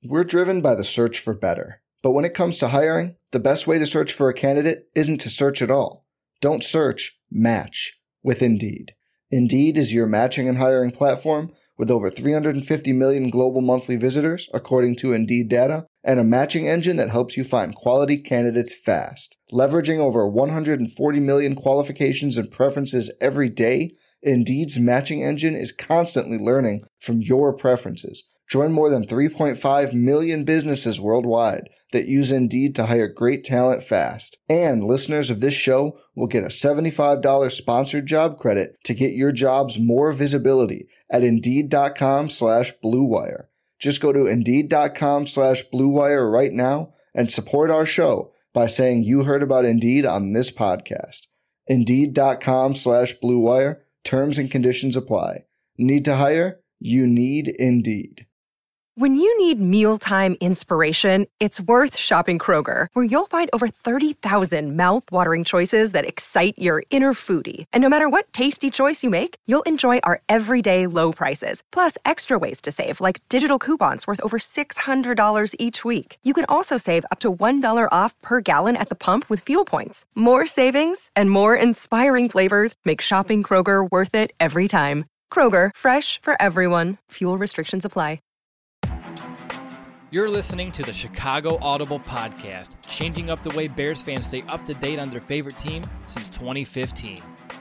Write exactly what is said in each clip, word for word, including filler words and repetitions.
We're driven by the search for better. But when it comes to hiring, the best way to search for a candidate isn't to search at all. Don't search, match with Indeed. Indeed is your matching and hiring platform with over three hundred fifty million global monthly visitors, according to Indeed data, and a matching engine that helps you find quality candidates fast. Leveraging over one hundred forty million qualifications and preferences every day, Indeed's matching engine is constantly learning from your preferences. Join more than three point five million businesses worldwide that use Indeed to hire great talent fast. And listeners of this show will get a seventy-five dollars sponsored job credit to get your jobs more visibility at Indeed.com slash Blue Wire. Just go to Indeed.com slash Blue Wire right now and support our show by saying you heard about Indeed on this podcast. Indeed.com slash Blue Wire. Terms and conditions apply. Need to hire? You need Indeed. When you need mealtime inspiration, it's worth shopping Kroger, where you'll find over thirty thousand mouth-watering choices that excite your inner foodie. And no matter what tasty choice you make, you'll enjoy our everyday low prices, plus extra ways to save, like digital coupons worth over six hundred dollars each week. You can also save up to one dollar off per gallon at the pump with fuel points. More savings and more inspiring flavors make shopping Kroger worth it every time. Kroger, fresh for everyone. Fuel restrictions apply. You're listening to the Chicago Audible Podcast, changing up the way Bears fans stay up to date on their favorite team since twenty fifteen.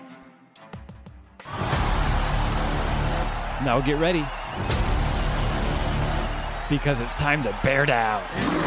Now get ready, because it's time to bear down.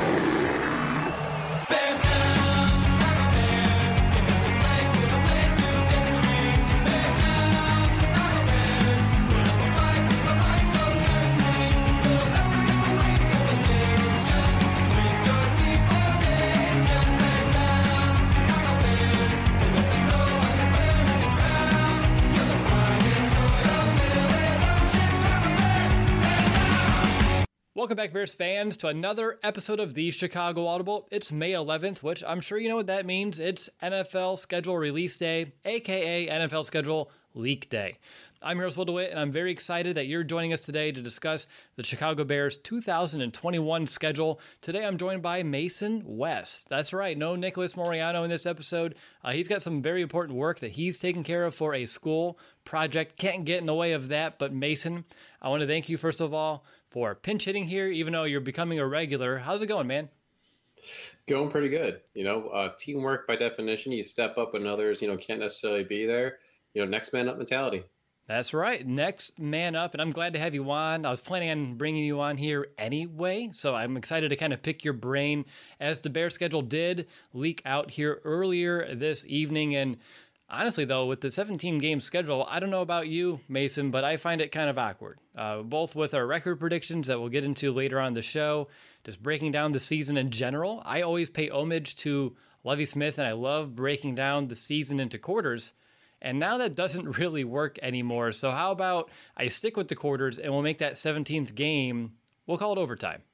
Welcome back, Bears fans, to another episode of the Chicago Audible. It's May eleventh, which I'm sure you know what that means. It's N F L Schedule Release Day, aka N F L Schedule Leak Day. I'm your host, Will DeWitt, and I'm very excited that you're joining us today to discuss the Chicago Bears two thousand twenty-one schedule. Today I'm joined by Mason West. That's right, no Nicholas Moriano in this episode. Uh, he's got some very important work that he's taking care of for a school project. Can't get in the way of that, but Mason, I want to thank you, first of all, for pinch hitting here, even though you're becoming a regular. How's it going, man? Going pretty good. You know, uh, teamwork by definition. You step up when others, you know, can't necessarily be there. You know, next man up mentality. That's right. Next man up. And I'm glad to have you on. I was planning on bringing you on here anyway, so I'm excited to kind of pick your brain as the Bears schedule did leak out here earlier this evening. And honestly, though, with the seventeen-game schedule, I don't know about you, Mason, but I find it kind of awkward, uh, both with our record predictions that we'll get into later on the show, just breaking down the season in general. I always pay homage to Lovie Smith, and I love breaking down the season into quarters, and now that doesn't really work anymore. So how about I stick with the quarters, and we'll make that seventeenth game, we'll call it overtime.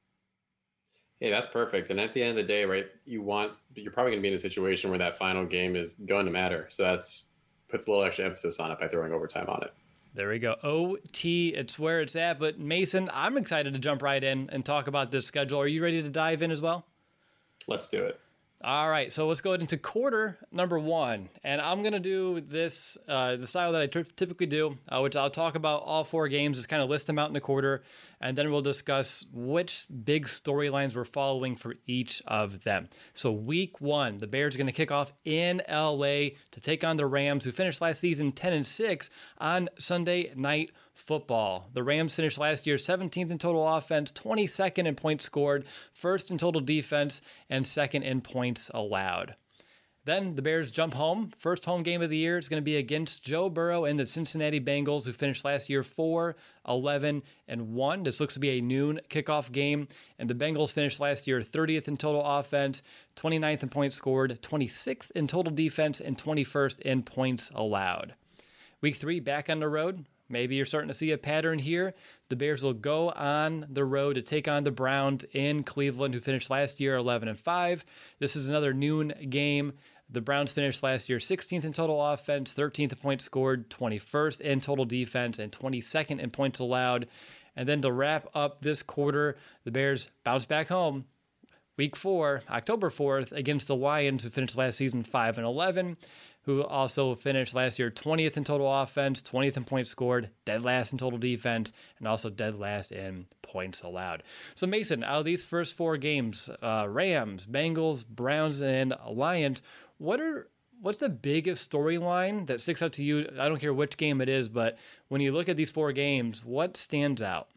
Hey, that's perfect. And at the end of the day, right, you want, you're probably going to be in a situation where that final game is going to matter. So that's puts a little extra emphasis on it by throwing overtime on it. There we go. O T, it's where it's at. But Mason, I'm excited to jump right in and talk about this schedule. Are you ready to dive in as well? Let's do it. All right, so let's go into quarter number one. And I'm going to do this, uh, the style that I t- typically do, uh, which I'll talk about all four games, just kind of list them out in a quarter, and then we'll discuss which big storylines we're following for each of them. So week one, the Bears are going to kick off in L A to take on the Rams, who finished last season ten and six on Sunday Night Football. The Rams finished last year seventeenth in total offense, twenty-second in points scored, first in total defense, and second in points allowed. Then the Bears jump home. First home game of the year is going to be against Joe Burrow and the Cincinnati Bengals, who finished last year four, eleven, and one. This looks to be a noon kickoff game. And the Bengals finished last year thirtieth in total offense, twenty-ninth in points scored, twenty-sixth in total defense, and twenty-first in points allowed. Week three, back on the road. Maybe you're starting to see a pattern here. The Bears will go on the road to take on the Browns in Cleveland, who finished last year eleven and five. This is another noon game. The Browns finished last year sixteenth in total offense, thirteenth in points scored, twenty-first in total defense, and twenty-second in points allowed. And then to wrap up this quarter, the Bears bounce back home. Week four, October fourth, against the Lions, who finished last season five and eleven, who also finished last year twentieth in total offense, twentieth in points scored, dead last in total defense, and also dead last in points allowed. So Mason, out of these first four games, uh, Rams, Bengals, Browns, and Lions, what are what's the biggest storyline that sticks out to you? I don't care which game it is, but when you look at these four games, what stands out?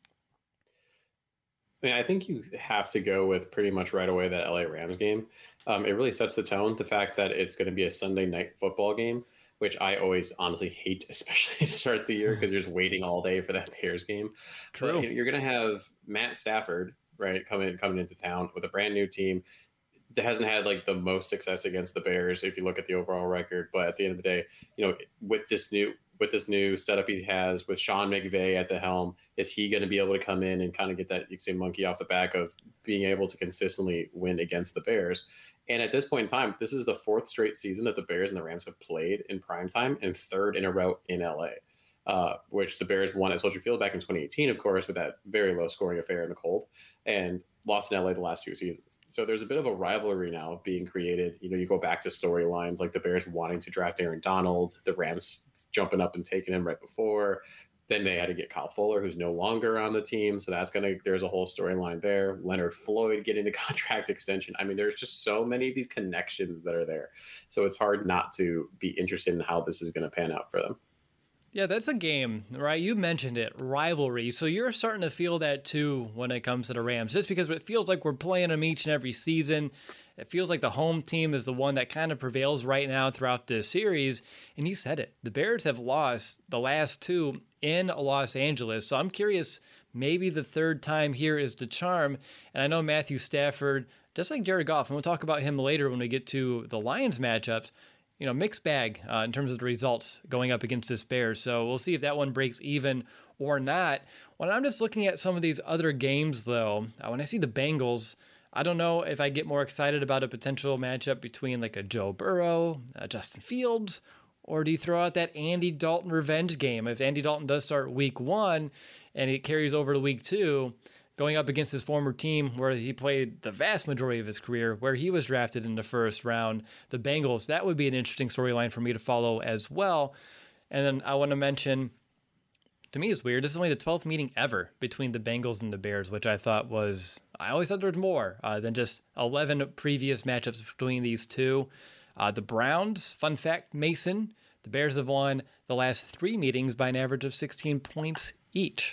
I mean, I think you have to go with pretty much right away that L A Rams game. Um, it really sets the tone. The fact that it's going to be a Sunday night football game, which I always honestly hate, especially to start the year because you're just waiting all day for that Bears game. True. But, you know, you're going to have Matt Stafford, right, coming coming into town with a brand new team that hasn't had like the most success against the Bears if you look at the overall record. But at the end of the day, you know, with this new with this new setup he has with Sean McVay at the helm, is he going to be able to come in and kind of get that, you can say, monkey off the back of being able to consistently win against the Bears? And at this point in time, this is the fourth straight season that the Bears and the Rams have played in primetime and third in a row in L A, uh, which the Bears won at Soldier Field back in twenty eighteen, of course, with that very low scoring affair in the cold, and lost in L A the last two seasons. So there's a bit of a rivalry now being created. You know, you go back to storylines like the Bears wanting to draft Aaron Donald, the Rams jumping up and taking him right before. Then they had to get Kyle Fuller, who's no longer on the team. So that's going to, there's a whole storyline there. Leonard Floyd getting the contract extension. I mean, there's just so many of these connections that are there. So it's hard not to be interested in how this is going to pan out for them. Yeah, that's a game, right? You mentioned it, rivalry. So you're starting to feel that too when it comes to the Rams, just because it feels like we're playing them each and every season. It feels like the home team is the one that kind of prevails right now throughout this series. And you said it, the Bears have lost the last two in Los Angeles. So I'm curious, maybe the third time here is the charm. And I know Matthew Stafford, just like Jared Goff, and we'll talk about him later when we get to the Lions matchups, you know, mixed bag uh, in terms of the results going up against this Bears. So we'll see if that one breaks even or not. When I'm just looking at some of these other games, though, uh, when I see the Bengals, I don't know if I get more excited about a potential matchup between like a Joe Burrow, uh, Justin Fields, or do you throw out that Andy Dalton revenge game? If Andy Dalton does start week one and it carries over to week two, going up against his former team where he played the vast majority of his career, where he was drafted in the first round, the Bengals, that would be an interesting storyline for me to follow as well. And then I want to mention, to me it's weird, this is only the twelfth meeting ever between the Bengals and the Bears, which I thought was, I always thought there was more uh, than just eleven previous matchups between these two. Uh, the Browns, fun fact, Mason, the Bears have won the last three meetings by an average of sixteen points each.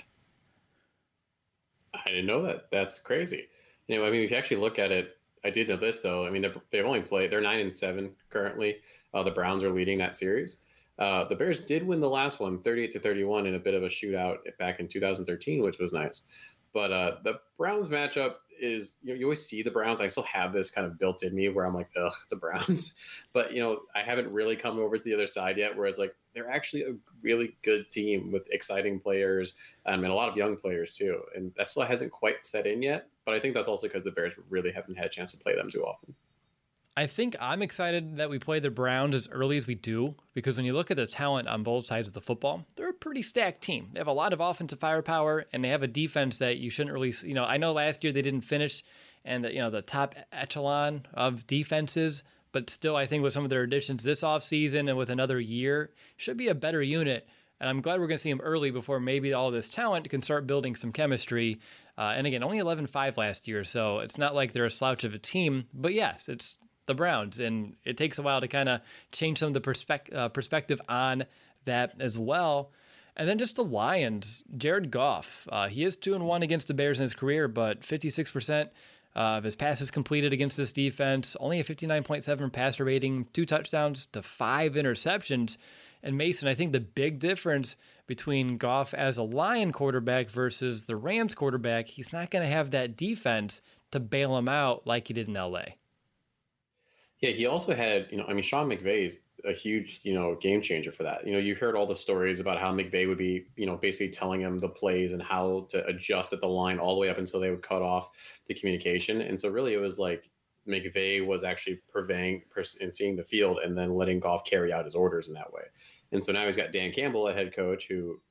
I didn't know that. That's crazy. You know, I mean, if you actually look at it, I did know this though. I mean, they've only played, they're nine and seven currently. Uh, the Browns are leading that series. Uh, the Bears did win the last one, thirty-eight to thirty-one, in a bit of a shootout back in two thousand thirteen, which was nice. But uh, the Browns matchup is, you know, you always see the Browns. I still have this kind of built in me where I'm like, ugh, the Browns. But, you know, I haven't really come over to the other side yet where it's like, they're actually a really good team with exciting players um, and a lot of young players too. And that still hasn't quite set in yet. But I think that's also because the Bears really haven't had a chance to play them too often. I think I'm excited that we play the Browns as early as we do, because when you look at the talent on both sides of the football, they're a pretty stacked team. They have a lot of offensive firepower, and they have a defense that you shouldn't really, you know, I know last year they didn't finish and you know, the top echelon of defenses, but still I think with some of their additions this offseason and with another year, should be a better unit. And I'm glad we're going to see them early before maybe all this talent can start building some chemistry. Uh, and again, only eleven five last year, so it's not like they're a slouch of a team. But yes, it's the Browns, and it takes a while to kind of change some of the perspec- uh, perspective on that as well. And then just the Lions, Jared Goff, uh, he is two and one against the Bears in his career, but fifty-six percent of his passes completed against this defense, only a fifty-nine point seven passer rating, two touchdowns to five interceptions. And Mason, I think the big difference between Goff as a Lion quarterback versus the Rams quarterback, he's not going to have that defense to bail him out like he did in L A. Yeah, he also had, you know, I mean, Sean McVay is a huge, you know, game changer for that. You know, you heard all the stories about how McVay would be, you know, basically telling him the plays and how to adjust at the line all the way up until they would cut off the communication. And so really it was like McVay was actually purveying and seeing the field and then letting Goff carry out his orders in that way. And so now he's got Dan Campbell, a head coach who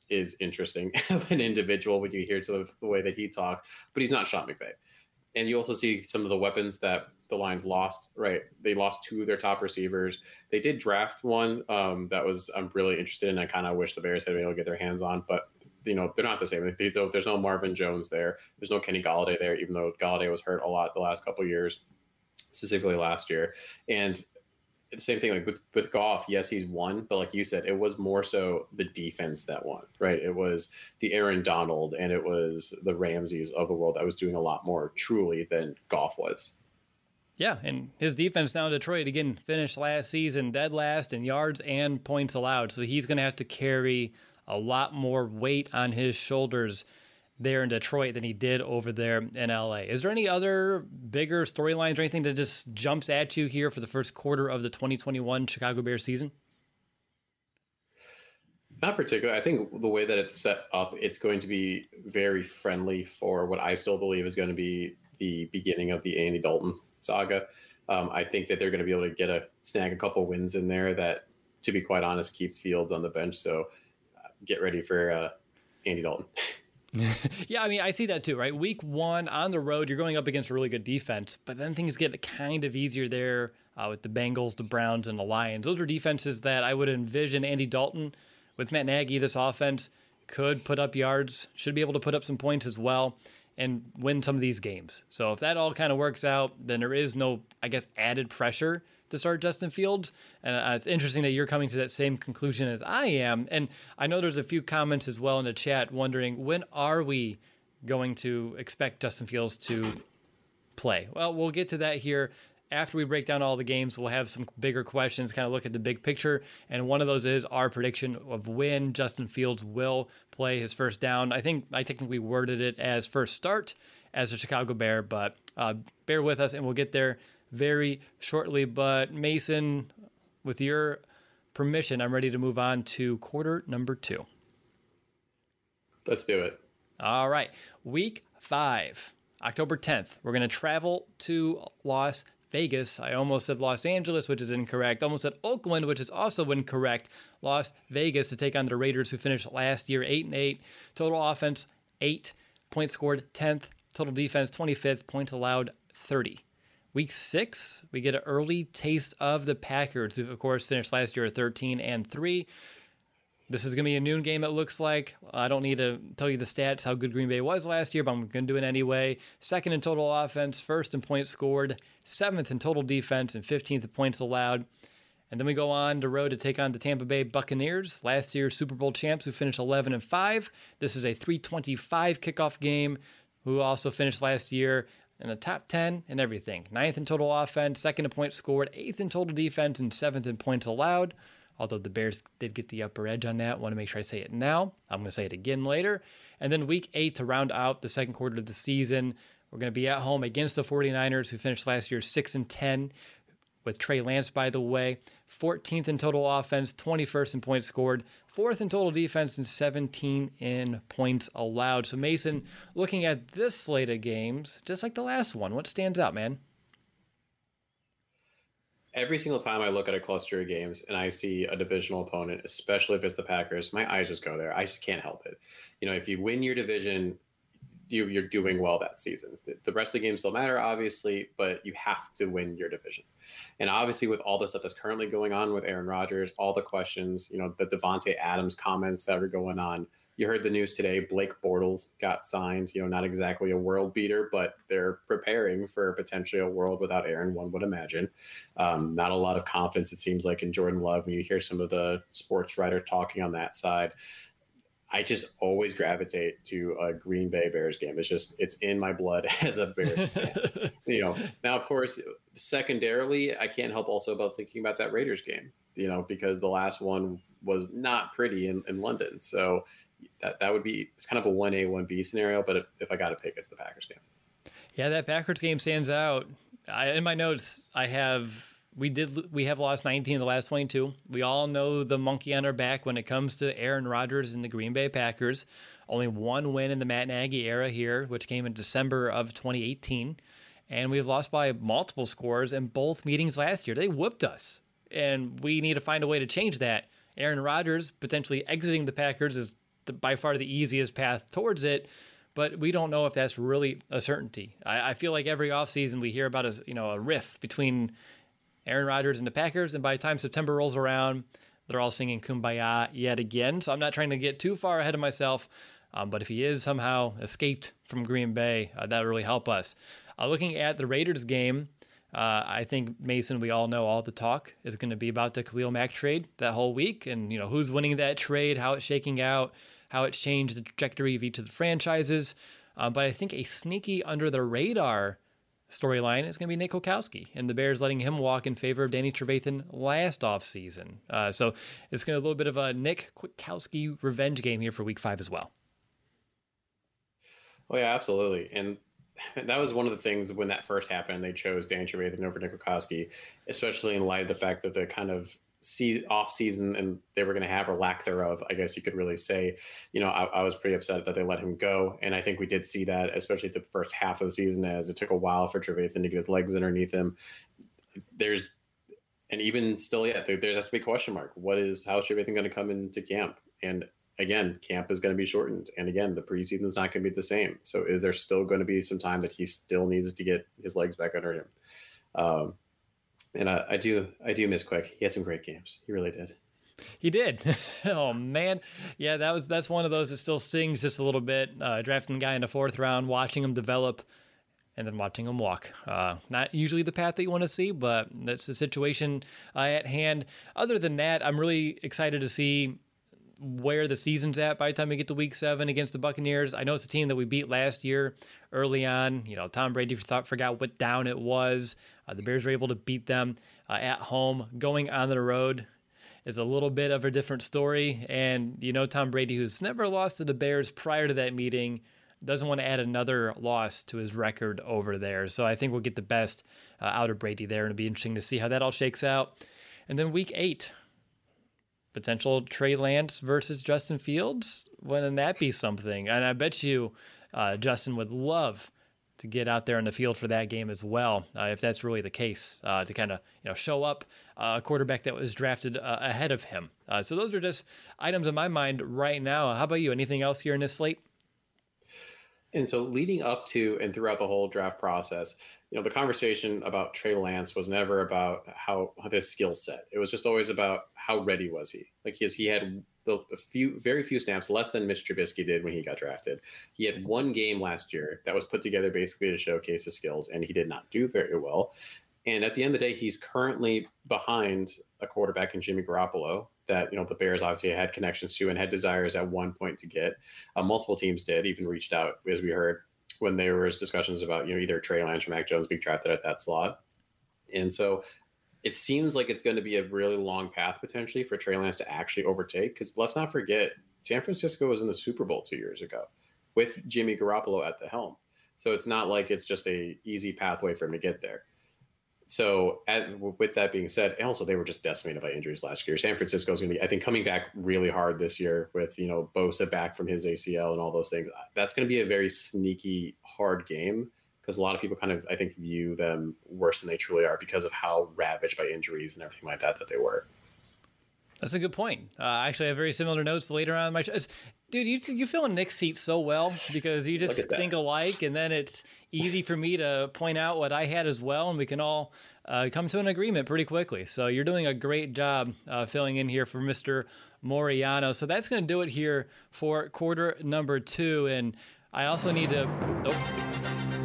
is interesting of an individual when you hear some of the way that he talks, but he's not Sean McVay. And you also see some of the weapons that the Lions lost, right? They lost two of their top receivers. They did draft one um, that was I'm really interested in. I kind of wish the Bears had been able to get their hands on, but you know, they're not the same. They, there's no Marvin Jones there. There's no Kenny Golladay there, even though Golladay was hurt a lot the last couple of years, specifically last year. And the same thing like with, with Goff, yes, he's won, but like you said, it was more so the defense that won, right? It was the Aaron Donald and it was the Ramseys of the world that was doing a lot more truly than Goff was. Yeah, and his defense now in Detroit, again, finished last season dead last in yards and points allowed. So he's going to have to carry a lot more weight on his shoulders there in Detroit than he did over there in L A. Is there any other bigger storylines or anything that just jumps at you here for the first quarter of the twenty twenty-one Chicago Bears season? Not particularly. I think the way that it's set up, it's going to be very friendly for what I still believe is going to be the beginning of the Andy Dalton saga. Um, I think that they're going to be able to get a snag a couple wins in there that, to be quite honest, keeps Fields on the bench. So uh, get ready for uh, Andy Dalton. Yeah, I mean, I see that too, right? Week one on the road, you're going up against a really good defense, but then things get kind of easier there uh, with the Bengals, the Browns, and the Lions. Those are defenses that I would envision Andy Dalton with Matt Nagy, this offense could put up yards, should be able to put up some points as well and win some of these games. So if that all kind of works out, then there is no, I guess, added pressure to start Justin Fields. And uh, it's interesting that you're coming to that same conclusion as I am. And I know there's a few comments as well in the chat wondering, when are we going to expect Justin Fields to play? Well, we'll get to that here. After we break down all the games, we'll have some bigger questions, kind of look at the big picture. And one of those is our prediction of when Justin Fields will play his first down. I think I technically worded it as first start as a Chicago Bear, but uh, bear with us and we'll get there very shortly. But Mason, with your permission, I'm ready to move on to quarter number two. Let's do it. All right. Week five, October tenth. We're going to travel to Las Vegas. I almost said Los Angeles, which is incorrect. Almost said Oakland, which is also incorrect. Las Vegas to take on the Raiders, who finished last year eight and eight. Total offense eight, points scored tenth. Total defense twenty-fifth, points allowed thirty. Week six, we get an early taste of the Packers, who of course finished last year at thirteen and three. This is going to be a noon game, it looks like. I don't need to tell you the stats, how good Green Bay was last year, but I'm going to do it anyway. Second in total offense, first in points scored, seventh in total defense, and fifteenth in points allowed. And then we go on the road to take on the Tampa Bay Buccaneers, last year's Super Bowl champs, who finished eleven and five. This is a three twenty-five kickoff game, who also finished last year in the top ten and everything. Ninth in total offense, second in points scored, eighth in total defense, and seventh in points allowed. Although the Bears did get the upper edge on that. I want to make sure I say it now. I'm going to say it again later. And then week eight to round out the second quarter of the season, we're going to be at home against the 49ers, who finished last year six and ten, with Trey Lance, by the way. fourteenth in total offense, twenty-first in points scored, fourth in total defense, and seventeen in points allowed. So Mason, looking at this slate of games, just like the last one, what stands out, man? Every single time I look at a cluster of games and I see a divisional opponent, especially if it's the Packers, my eyes just go there. I just can't help it. You know, if you win your division, you, you're doing well that season. The, the rest of the games still matter, obviously, but you have to win your division. And obviously, with all the stuff that's currently going on with Aaron Rodgers, all the questions, you know, the Devontae Adams comments that are going on. You heard the news today, Blake Bortles got signed, you know, not exactly a world beater, but they're preparing for potentially a world without Aaron, one would imagine. Um, not a lot of confidence, it seems like, in Jordan Love. When you hear some of the sports writer talking on that side, I just always gravitate to a Green Bay Bears game. It's just, it's in my blood as a Bears fan. You know, now, of course, secondarily, I can't help also about thinking about that Raiders game, you know, because the last one was not pretty in, in London. So, That that would be it's kind of a one A, one B scenario, but if, if I got to pick, it's the Packers game. Yeah, that Packers game stands out. I, in my notes, I have we did we have lost nineteen of the last twenty-two. We all know the monkey on our back when it comes to Aaron Rodgers and the Green Bay Packers. Only one win in the Matt Nagy era here, which came in December of twenty eighteen, and we've lost by multiple scores in both meetings last year. They whooped us, and we need to find a way to change that. Aaron Rodgers potentially exiting the Packers is the, by far the easiest path towards it. But we don't know if that's really a certainty. I, I feel like every offseason we hear about a, you know, a rift between Aaron Rodgers and the Packers, and by the time September rolls around, they're all singing Kumbaya yet again. So I'm not trying to get too far ahead of myself, um, but if he is somehow escaped from Green Bay, uh, that would really help us. Uh, looking at the Raiders game, uh, I think, Mason, we all know all the talk is going to be about the Khalil Mack trade that whole week, and you know who's winning that trade, how it's shaking out, how it's changed the trajectory of each of the franchises. Uh, but I think a sneaky under the radar storyline is going to be Nick Kwiatkowski and the Bears letting him walk in favor of Danny Trevathan last offseason. Uh, so it's going to be a little bit of a Nick Kwiatkowski revenge game here for week five as well. Oh, yeah, absolutely. And that was one of the things when that first happened, they chose Danny Trevathan over Nick Kwiatkowski, especially in light of the fact that the kind of see off season and they were going to have, or lack thereof, I guess you could really say, you know, I, I was pretty upset that they let him go. And I think we did see that, especially the first half of the season, as it took a while for Trevathan to get his legs underneath him. There's, and even still yet, there, there has to be a question mark. What is, how is Trevathan going to come into camp? And again, camp is going to be shortened. And again, the preseason is not going to be the same. So is there still going to be some time that he still needs to get his legs back under him? Um, And I, I do, I do miss Quick. He had some great games. He really did. He did. Oh man, yeah, that was that's one of those that still stings just a little bit. Uh, drafting a guy in the fourth round, watching him develop, and then watching him walk. Uh, not usually the path that you want to see, but that's the situation uh, at hand. Other than that, I'm really excited to see where the season's at by the time we get to week seven against the Buccaneers. I know it's a team that we beat last year early on. You know, Tom Brady thought, forgot what down it was. Uh, the Bears were able to beat them uh, at home. Going on the road is a little bit of a different story. And, you know, Tom Brady, who's never lost to the Bears prior to that meeting, doesn't want to add another loss to his record over there. So I think we'll get the best uh, out of Brady there, and it'll be interesting to see how that all shakes out. And then week eight, potential Trey Lance versus Justin Fields. Wouldn't that be something? And I bet you uh, Justin would love to get out there in the field for that game as well, uh, if that's really the case, uh, to kind of you know show up uh, a quarterback that was drafted uh, ahead of him. Uh, so those are just items in my mind right now. How about you? Anything else here in this slate? And so leading up to and throughout the whole draft process, you know, the conversation about Trey Lance was never about how, how his skill set. It was just always about how ready was he. Like he, he had the, a few, very few snaps, less than Mitch Trubisky did when he got drafted. He had one game last year that was put together basically to showcase his skills, and he did not do very well. And at the end of the day, he's currently behind a quarterback in Jimmy Garoppolo that, you know, the Bears obviously had connections to and had desires at one point to get. Uh, multiple teams did, even reached out, as we heard, when there was discussions about, you know, either Trey Lance or Mac Jones being drafted at that slot. And so it seems like it's going to be a really long path potentially for Trey Lance to actually overtake, because let's not forget, San Francisco was in the Super Bowl two years ago with Jimmy Garoppolo at the helm. So it's not like it's just a easy pathway for him to get there. So at, with that being said, and also they were just decimated by injuries last year. San Francisco is going to be, I think, coming back really hard this year with, you know, Bosa back from his A C L and all those things. That's going to be a very sneaky, hard game, because a lot of people kind of, I think, view them worse than they truly are because of how ravaged by injuries and everything like that that they were. That's a good point. Uh, actually, I have very similar notes later on in my show. Dude, you you fill in Nick's seat so well because you just think alike, and then it's easy for me to point out what I had as well, and we can all uh, come to an agreement pretty quickly. So you're doing a great job uh, filling in here for Mister Moriano. So that's going to do it here for quarter number two, and I also need to... Oh.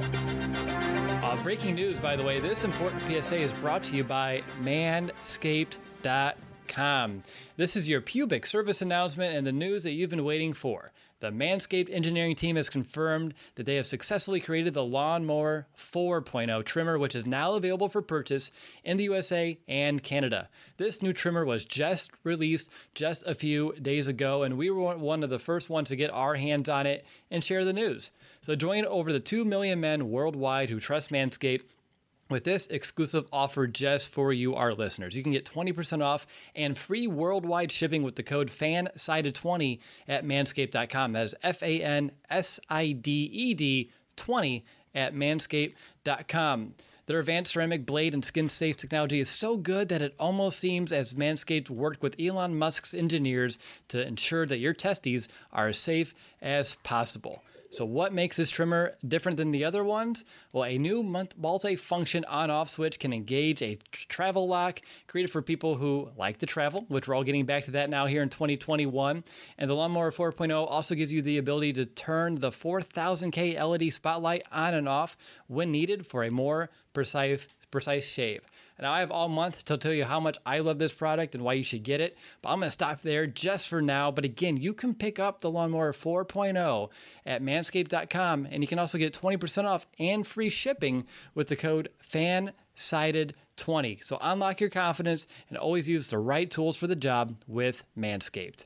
Uh, breaking news, by the way, this important P S A is brought to you by manscaped dot com. This is your pubic service announcement and the news that you've been waiting for. The Manscaped engineering team has confirmed that they have successfully created the Lawnmower four point oh trimmer, which is now available for purchase in the U S A and Canada. This new trimmer was just released just a few days ago, and we were one of the first ones to get our hands on it and share the news. So join over the two million men worldwide who trust Manscaped with this exclusive offer just for you, our listeners. You can get twenty percent off and free worldwide shipping with the code FANSIDED twenty at manscaped dot com. That is F A N S I D E D twenty at manscaped dot com. Their advanced ceramic blade and skin-safe technology is so good that it almost seems as Manscaped worked with Elon Musk's engineers to ensure that your testes are as safe as possible. So what makes this trimmer different than the other ones? Well, a new multi-function on-off switch can engage a travel lock created for people who like to travel, which we're all getting back to that now here in twenty twenty-one. And the Lawnmower four point oh also gives you the ability to turn the four thousand K L E D spotlight on and off when needed for a more precise precise shave. Now, I have all month to tell you how much I love this product and why you should get it, but I'm going to stop there just for now. But again, you can pick up the Lawnmower four point oh at manscaped dot com, and you can also get twenty percent off and free shipping with the code FANSIDED twenty. So unlock your confidence and always use the right tools for the job with Manscaped.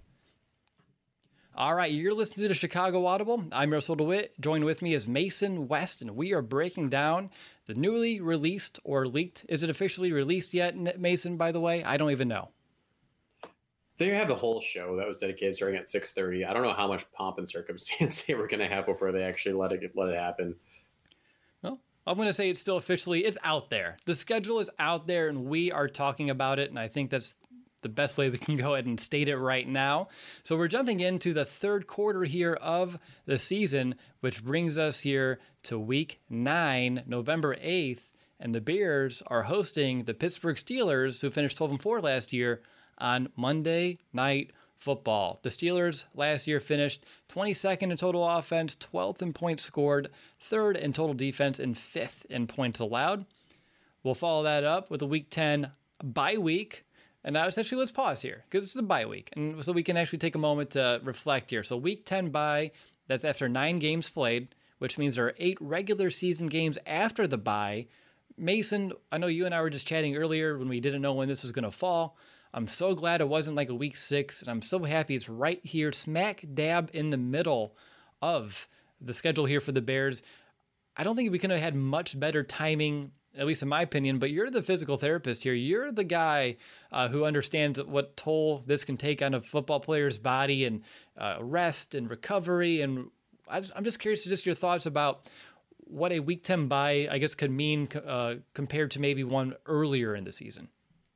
All right, you're listening to the Chicago Audible. I'm Russell DeWitt. Joined with me is Mason West, and we are breaking down the newly released or leaked. Is it officially released yet, Mason, by the way? I don't even know. They have a whole show that was dedicated starting at six thirty. I don't know how much pomp and circumstance they were going to have before they actually let it let it happen. Well, I'm going to say it's still officially, it's out there. The schedule is out there, and we are talking about it, and I think that's the best way we can go ahead and state it right now. So we're jumping into the third quarter here of the season, which brings us here to week nine, November eighth, and the Bears are hosting the Pittsburgh Steelers, who finished twelve and four last year, on Monday Night Football. The Steelers last year finished twenty-second in total offense, twelfth in points scored, third in total defense, and fifth in points allowed. We'll follow that up with a week ten bye week. And now essentially let's pause here because it's a bye week. And so we can actually take a moment to reflect here. So week ten bye, that's after nine games played, which means there are eight regular season games after the bye. Mason, I know you and I were just chatting earlier when we didn't know when this was going to fall. I'm so glad it wasn't like a week six. And I'm so happy it's right here, smack dab in the middle of the schedule here for the Bears. I don't think we could have had much better timing, at least in my opinion, but you're the physical therapist here. You're the guy uh, who understands what toll this can take on a football player's body and uh, rest and recovery. And I just, I'm just curious to just your thoughts about what a week ten bye, I guess, could mean uh, compared to maybe one earlier in the season.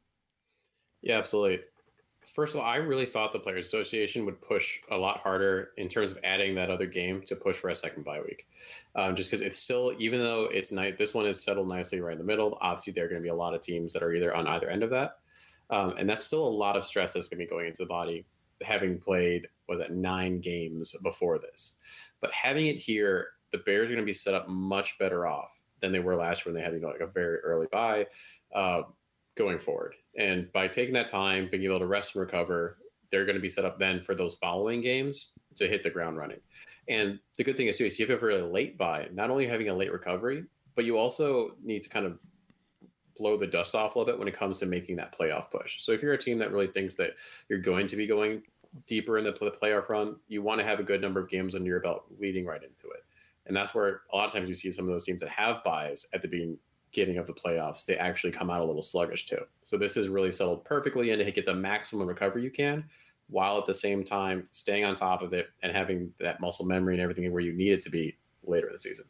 Yeah, absolutely. First of all, I really thought the Players Association would push a lot harder in terms of adding that other game to push for a second bye week. Um, just because it's still, even though it's night, this one is settled nicely right in the middle. Obviously, there are going to be a lot of teams that are either on either end of that. Um, and that's still a lot of stress that's going to be going into the body, having played, what was that, nine games before this. But having it here, the Bears are going to be set up much better off than they were last year when they had, you know, like a very early bye. Uh, going forward. And by taking that time, being able to rest and recover, they're going to be set up then for those following games to hit the ground running. And the good thing is, too, is you have a really late bye, not only having a late recovery, but you also need to kind of blow the dust off a little bit when it comes to making that playoff push. So if you're a team that really thinks that you're going to be going deeper in the playoff run, you want to have a good number of games under your belt leading right into it. And that's where a lot of times you see some of those teams that have buys at the beginning beginning of the playoffs, they actually come out a little sluggish too. So this is really settled perfectly in to get the maximum recovery you can, while at the same time staying on top of it and having that muscle memory and everything where you need it to be later in the season.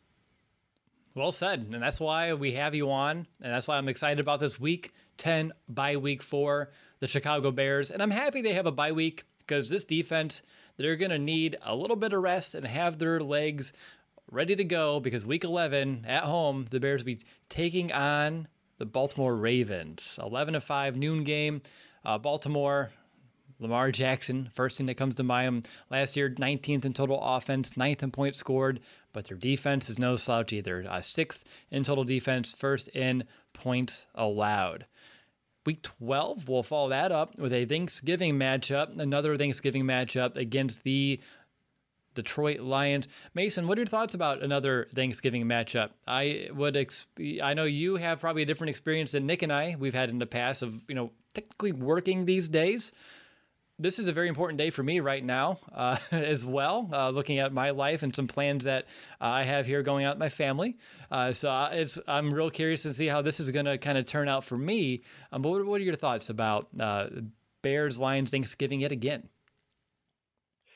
Well said. And that's why we have you on. And that's why I'm excited about this week ten bye week for the Chicago Bears. And I'm happy they have a bye week because this defense, they're going to need a little bit of rest and have their legs ready to go because week eleven at home, the Bears will be taking on the Baltimore Ravens. eleven to five noon game. Uh, Baltimore, Lamar Jackson, first thing that comes to mind. Last year, nineteenth in total offense, ninth in points scored, but their defense is no slouch either. Uh, sixth in total defense, first in points allowed. Week twelve, we'll follow that up with a Thanksgiving matchup, another Thanksgiving matchup against the Detroit Lions. Mason, what are your thoughts about another Thanksgiving matchup? I would, exp- I know you have probably a different experience than Nick and I we've had in the past of, you know, technically working these days. This is a very important day for me right now uh, as well, uh, looking at my life and some plans that uh, I have here going out with my family. Uh, so it's, I'm real curious to see how this is going to kind of turn out for me. Um, but what, what are your thoughts about uh, Bears Lions Thanksgiving yet again?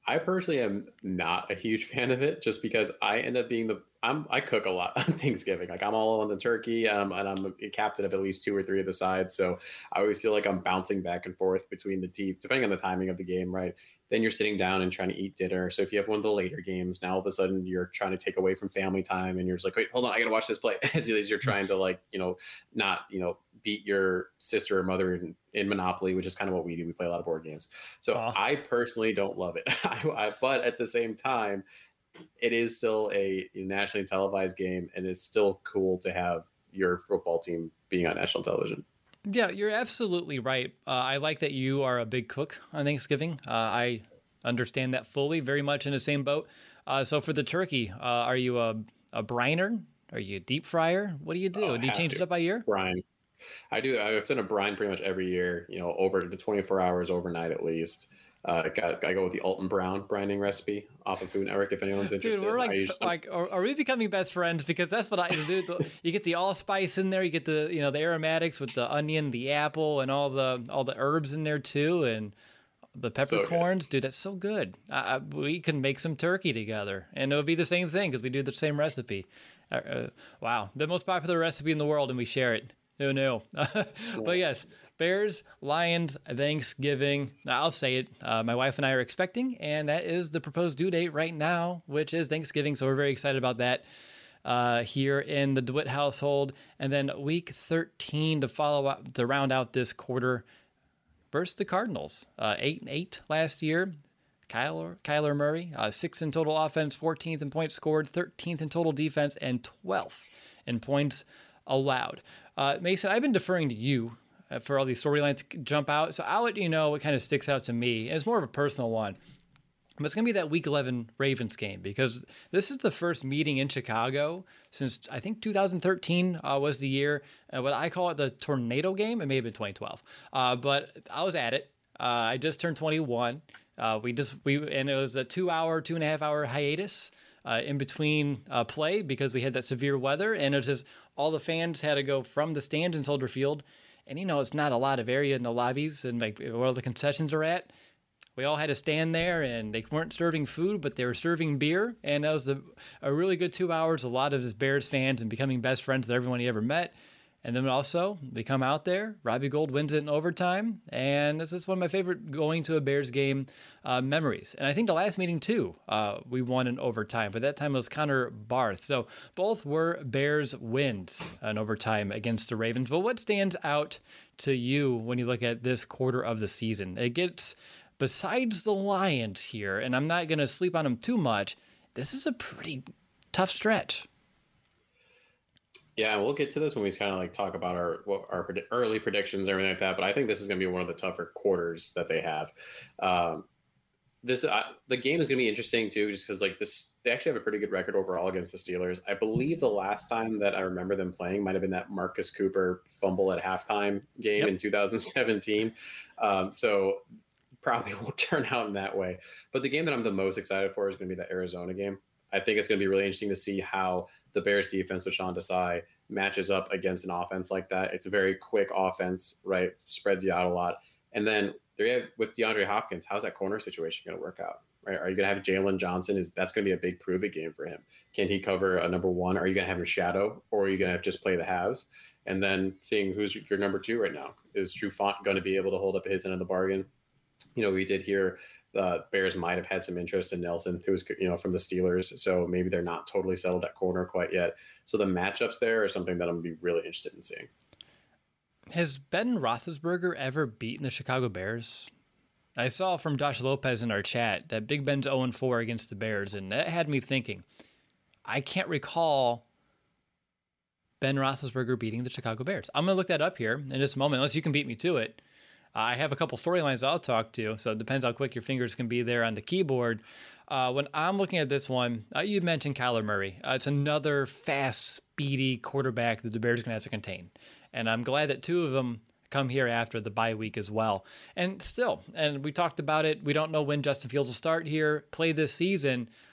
I personally am not a huge fan of it, just because I end up being the I'm I cook a lot on Thanksgiving. Like I'm all on the turkey, um, and I'm a captain of at least two or three of the sides. So I always feel like I'm bouncing back and forth between the team, depending on the timing of the game, right? Then you're sitting down and trying to eat dinner. So if you have one of the later games, now all of a sudden you're trying to take away from family time, and you're just like, wait, hold on, I got to watch this play. As you're trying to, like, you know, not, you know, beat your sister or mother in, in Monopoly, which is kind of what we do. We play a lot of board games. So Aw. I personally don't love it. I, I, but at the same time, it is still a nationally televised game, and it's still cool to have your football team being on national television. Yeah, you're absolutely right. Uh, I like that you are a big cook on Thanksgiving. Uh, I understand that fully, very much in the same boat. Uh, so for the turkey, uh, are you a, a briner? Are you a deep fryer? What do you do? Oh, do you change to. it up by year? Brine. I do. I've done a brine pretty much every year, you know, over the twenty-four hours overnight at least. Uh, I, got, I go with the Alton Brown brining recipe off of Food Network if anyone's interested. Dude, we're like, usually, like are, are we becoming best friends? Because that's what I do. You get the allspice in there. You get the, you know, the aromatics with the onion, the apple, and all the all the herbs in there too, and the peppercorns. So dude, that's so good. I, I, we can make some turkey together, and it would be the same thing because we do the same recipe. Uh, uh, wow, the most popular recipe in the world, and we share it. Who knew? But yes, Bears, Lions, Thanksgiving. I'll say it. Uh, my wife and I are expecting, and that is the proposed due date right now, which is Thanksgiving. So we're very excited about that uh, here in the DeWitt household. And then week thirteen to follow up, to round out this quarter versus the Cardinals. Uh, eight and eight last year. Kyler, Kyler Murray, uh, sixth in total offense, fourteenth in points scored, thirteenth in total defense, and twelfth in points allowed. Uh, Mason, I've been deferring to you uh, for all these storylines to jump out, so I'll let you know what kind of sticks out to me. And it's more of a personal one. But it's going to be that Week eleven Ravens game, because this is the first meeting in Chicago since, I think, two thousand thirteen uh, was the year. Uh, what I call it the tornado game. It may have been twenty twelve. Uh, but I was at it. Uh, I just turned twenty-one. Uh, we just we and it was a two-hour, two-and-a-half-hour hiatus Uh, in between uh, play because we had that severe weather, and it was just all the fans had to go from the stands in Soldier Field, and you know it's not a lot of area in the lobbies and like where all the concessions are at. We all had to stand there, and they weren't serving food, but they were serving beer, and that was the, a really good two hours. A lot of his Bears fans and becoming best friends with everyone he ever met. And then also, we come out there, Robbie Gould wins it in overtime, and this is one of my favorite going to a Bears game uh, memories. And I think the last meeting, too, uh, we won in overtime, but that time it was Connor Barth. So both were Bears wins in overtime against the Ravens. But what stands out to you when you look at this quarter of the season? It gets, besides the Lions here, and I'm not going to sleep on them too much, this is a pretty tough stretch. Yeah, and we'll get to this when we kind of like talk about our what our pred- early predictions and everything like that. But I think this is going to be one of the tougher quarters that they have. Um, this uh, the game is going to be interesting too, just because like this, they actually have a pretty good record overall against the Steelers. I believe the last time that I remember them playing might have been that Marcus Cooper fumble at halftime game yep. in two thousand seventeen. Um, so probably won't turn out in that way. But the game that I'm the most excited for is going to be the Arizona game. I think it's going to be really interesting to see how the Bears defense with Sean Desai matches up against an offense like that. It's a very quick offense, right? Spreads you out a lot. And then there you have with DeAndre Hopkins, how's that corner situation going to work out? Right? Are you going to have Jalen Johnson? Is that's going to be a big prove it game for him? Can he cover a number one? Are you going to have a shadow, or are you going to just play the halves? And then seeing who's your number two right now. Is Drew Font going to be able to hold up his end of the bargain? You know, we did hear uh, Bears might have had some interest in Nelson, who's, you know, from the Steelers. So maybe they're not totally settled at corner quite yet. So the matchups there are something that I'm going to be really interested in seeing. Has Ben Roethlisberger ever beaten the Chicago Bears? I saw from Josh Lopez in our chat that Big Ben's oh and four against the Bears, and that had me thinking. I can't recall Ben Roethlisberger beating the Chicago Bears. I'm going to look that up here in just a moment, unless you can beat me to it. I have a couple storylines I'll talk to, so it depends how quick your fingers can be there on the keyboard. Uh, when I'm looking at this one, uh, you mentioned Kyler Murray. Uh, it's another fast, speedy quarterback that the Bears are going to have to contain. And I'm glad that two of them come here after the bye week as well. And still, and we talked about it, we don't know when Justin Fields will start here, play this season,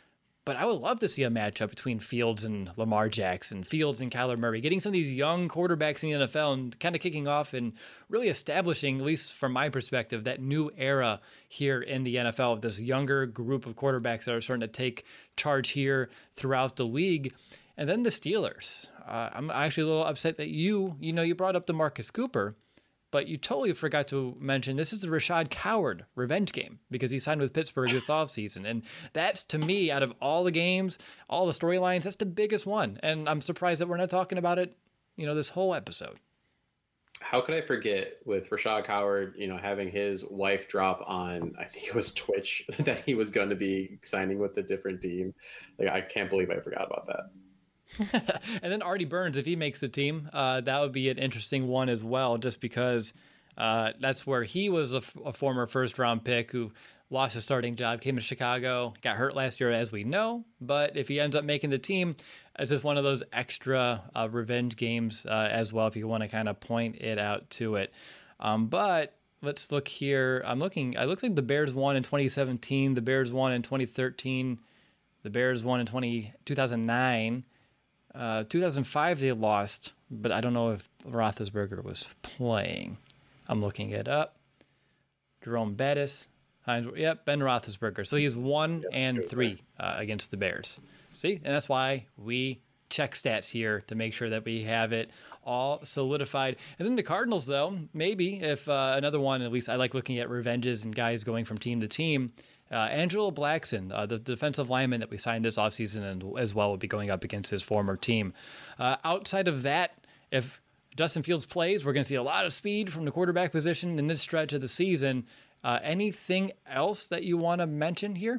But I would love to see a matchup between Fields and Lamar Jackson, Fields and Kyler Murray, getting some of these young quarterbacks in the N F L and kind of kicking off and really establishing, at least from my perspective, that new era here in the N F L, this younger group of quarterbacks that are starting to take charge here throughout the league. And then the Steelers. Uh, I'm actually a little upset that you, you know, you brought up the Marcus Cooper, but you totally forgot to mention this is the Rashad Coward revenge game because he signed with Pittsburgh this offseason. And that's, to me, out of all the games, all the storylines, that's the biggest one. And I'm surprised that we're not talking about it, you know, this whole episode. How could I forget with Rashad Coward, you know, having his wife drop on, I think it was Twitch, that he was going to be signing with a different team. Like, I can't believe I forgot about that. And then Artie Burns, if he makes the team, uh, that would be an interesting one as well, just because uh, that's where he was a, f- a former first-round pick who lost his starting job, came to Chicago, got hurt last year, as we know. But if he ends up making the team, it's just one of those extra uh, revenge games uh, as well, if you want to kind of point it out to it. Um, but let's look here. I'm looking. It looks like the Bears won in twenty seventeen. The Bears won in twenty thirteen. The Bears won in twenty, two thousand nine. Uh, two thousand five they lost, but I don't know if Roethlisberger was playing. I'm looking it up. Jerome Bettis, Heinz, yep, Ben Roethlisberger. So he's one yep, and three uh, against the Bears. See, and that's why we check stats here to make sure that we have it all solidified. And then the Cardinals, though, maybe if uh, another one, at least I like looking at revenges and guys going from team to team. Uh, Angelo Blackson, uh, the defensive lineman that we signed this offseason and as well will be going up against his former team. Uh, outside of that, if Justin Fields plays, we're going to see a lot of speed from the quarterback position in this stretch of the season. Uh, anything else that you want to mention here?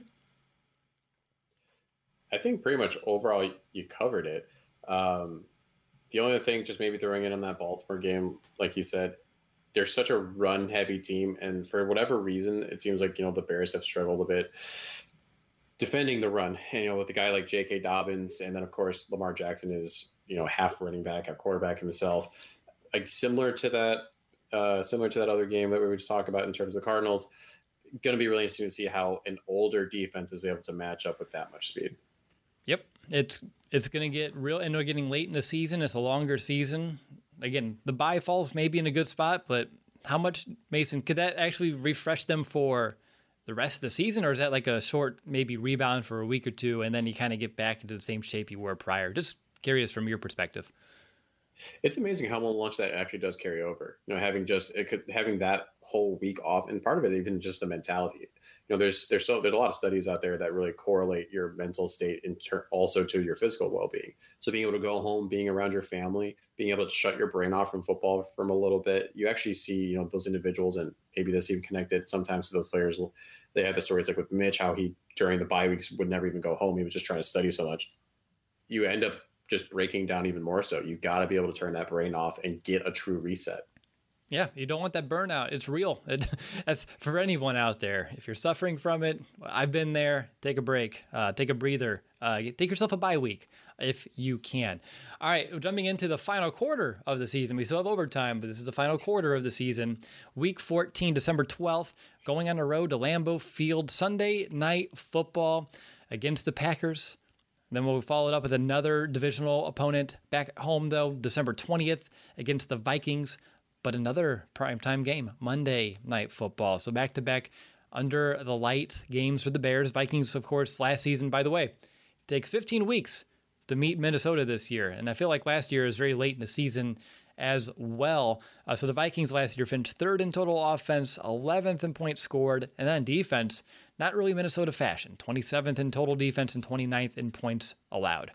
I think pretty much overall you covered it. Um, the only thing, just maybe throwing in on that Baltimore game, like you said, they're such a run-heavy team, and for whatever reason, it seems like, you know, the Bears have struggled a bit defending the run. And, you know, with a guy like J K. Dobbins, and then, of course, Lamar Jackson is, you know, half running back, half quarterback himself. Like, similar to that, uh, similar to that other game that we were just talking about in terms of the Cardinals, going to be really interesting to see how an older defense is able to match up with that much speed. Yep, it's it's going to get real, and we're getting late in the season. It's a longer season. Again, the bye falls maybe in a good spot, but how much, Mason, could that actually refresh them for the rest of the season, or is that like a short maybe rebound for a week or two, and then you kind of get back into the same shape you were prior? Just curious from your perspective. It's amazing how much that actually does carry over. You know, having just it could having that whole week off, and part of it even just the mentality. You know, there's there's so there's a lot of studies out there that really correlate your mental state in ter- also to your physical well-being. So being able to go home, being around your family, being able to shut your brain off from football from a little bit, you actually see, you know, those individuals, and maybe this even connected sometimes to those players. They had the stories like with Mitch, how he during the bye weeks would never even go home. He was just trying to study so much. You end up just breaking down even more so. You got to be able to turn that brain off and get a true reset. Yeah, you don't want that burnout. It's real. It, that's for anyone out there. If you're suffering from it, I've been there. Take a break. Uh, take a breather. Uh, take yourself a bye week if you can. All right, jumping into the final quarter of the season. We still have overtime, but this is the final quarter of the season. Week fourteen, December twelfth, going on the road to Lambeau Field. Sunday night football against the Packers. Then we'll follow it up with another divisional opponent back home, though, December twentieth against the Vikings. But another primetime game, Monday Night Football. So back-to-back under the light games for the Bears. Vikings, of course, last season, by the way, it takes fifteen weeks to meet Minnesota this year. And I feel like last year is very late in the season as well. Uh, so the Vikings last year finished third in total offense, eleventh in points scored, and then on defense, not really Minnesota fashion, twenty-seventh in total defense and twenty-ninth in points allowed.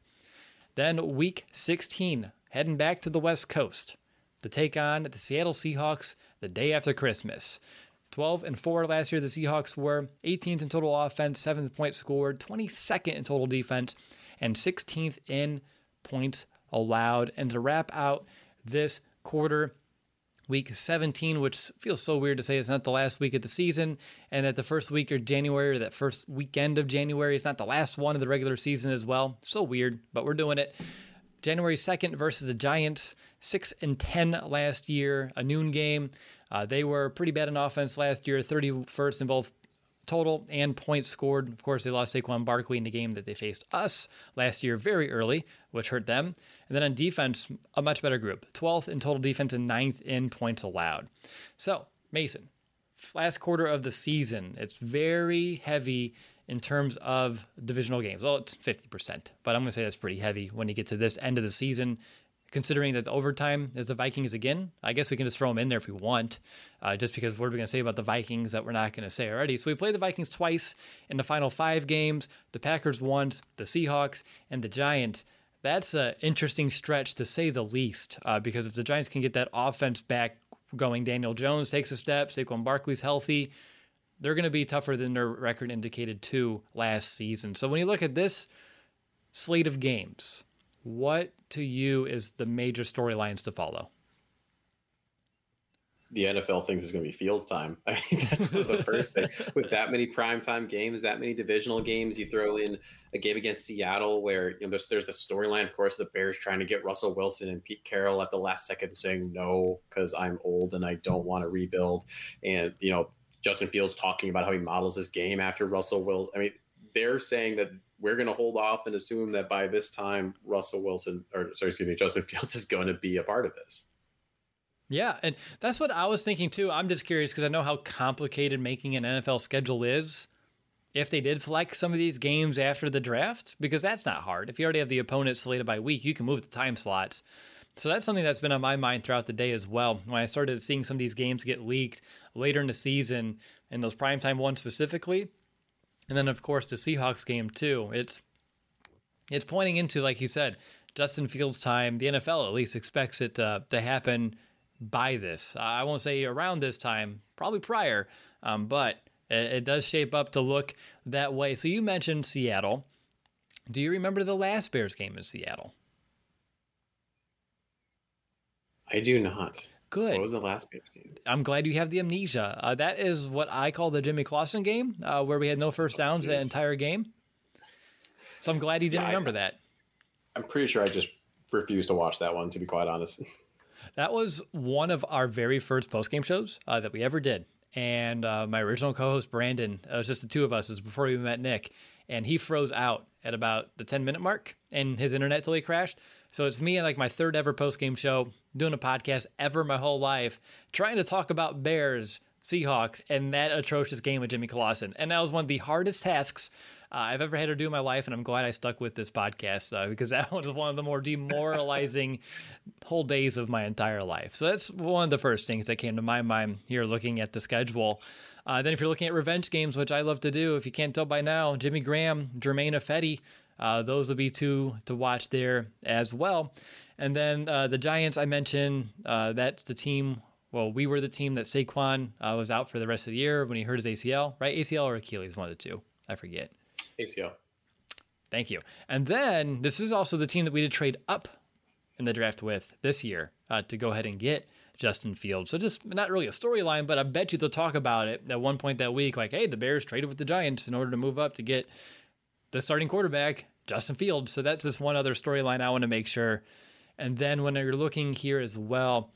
Then week sixteen, heading back to the West Coast to take on the Seattle Seahawks the day after Christmas. twelve and four last year, the Seahawks were eighteenth in total offense, seventh points scored, twenty-second in total defense, and sixteenth in points allowed. And to wrap out this quarter, week seventeen, which feels so weird to say it's not the last week of the season, and that the first week of January, or that first weekend of January, it's not the last one of the regular season as well. So weird, but we're doing it. January second versus the Giants, six and ten last year, a noon game. Uh, they were pretty bad in offense last year, thirty-first in both total and points scored. Of course, they lost Saquon Barkley in the game that they faced us last year very early, which hurt them. And then on defense, a much better group. twelfth in total defense and ninth in points allowed. So, Mason, last quarter of the season, it's very heavy in terms of divisional games. Well, it's fifty percent, but I'm going to say that's pretty heavy when you get to this end of the season. Considering that the overtime is the Vikings again, I guess we can just throw them in there if we want, uh, just because what are we going to say about the Vikings that we're not going to say already? So we played the Vikings twice in the final five games, the Packers once, the Seahawks, and the Giants. That's an interesting stretch to say the least, uh, because if the Giants can get that offense back going, Daniel Jones takes a step, Saquon Barkley's healthy, they're going to be tougher than their record indicated too last season. So when you look at this slate of games, what to you is the major storylines to follow? The N F L thinks it's going to be field time. I think that's one of the first thing. With that many primetime games, that many divisional games, you throw in a game against Seattle where, you know, there's, there's the storyline, of course, the Bears trying to get Russell Wilson and Pete Carroll at the last second saying no because I'm old and I don't want to rebuild. And, you know, Justin Fields talking about how he models his game after Russell Wilson. I mean, they're saying that we're going to hold off and assume that by this time, Russell Wilson, or sorry, excuse me, Justin Fields is going to be a part of this. Yeah, and that's what I was thinking too. I'm just curious because I know how complicated making an N F L schedule is. If they did flex some of these games after the draft, because that's not hard. If you already have the opponent slated by week, you can move the time slots. So that's something that's been on my mind throughout the day as well. When I started seeing some of these games get leaked later in the season, and those primetime ones specifically, and then, of course, the Seahawks game, too. It's it's pointing into, like you said, Justin Fields' time. The N F L at least expects it uh, to happen by this. I won't say around this time, probably prior, um, but it, it does shape up to look that way. So you mentioned Seattle. Do you remember the last Bears game in Seattle? I do not. Good. What was the last Bears game? I'm glad you have the amnesia. Uh, that is what I call the Jimmy Clausen game, uh, where we had no first downs oh, that entire game. So I'm glad you didn't yeah, remember I, that. I'm pretty sure I just refused to watch that one, to be quite honest. That was one of our very first post-game shows uh, that we ever did. And uh, my original co-host, Brandon, it was just the two of us. It was before we met Nick. And he froze out at about the ten-minute mark, and his internet totally crashed. So it's me and like my third ever post-game show, doing a podcast ever my whole life, trying to talk about Bears, Seahawks, and that atrocious game with Jimmy Clausen. And that was one of the hardest tasks uh, I've ever had to do in my life, and I'm glad I stuck with this podcast uh, because that was one of the more demoralizing whole days of my entire life. So that's one of the first things that came to my mind here looking at the schedule. Uh, then if you're looking at revenge games, which I love to do, if you can't tell by now, Jimmy Graham, Germain Ifedi, uh, those will be two to watch there as well. And then uh, the Giants, I mentioned, uh, that's the team. Well, we were the team that Saquon uh, was out for the rest of the year when he hurt his A C L, right? A C L or Achilles, one of the two. I forget. A C L. Thank you. And then this is also the team that we did trade up in the draft with this year uh, to go ahead and get Justin Fields. So just not really a storyline, but I bet you they'll talk about it at one point that week. Like, hey, the Bears traded with the Giants in order to move up to get the starting quarterback, Justin Fields. So that's just one other storyline I want to make sure. And then when you're looking here as well,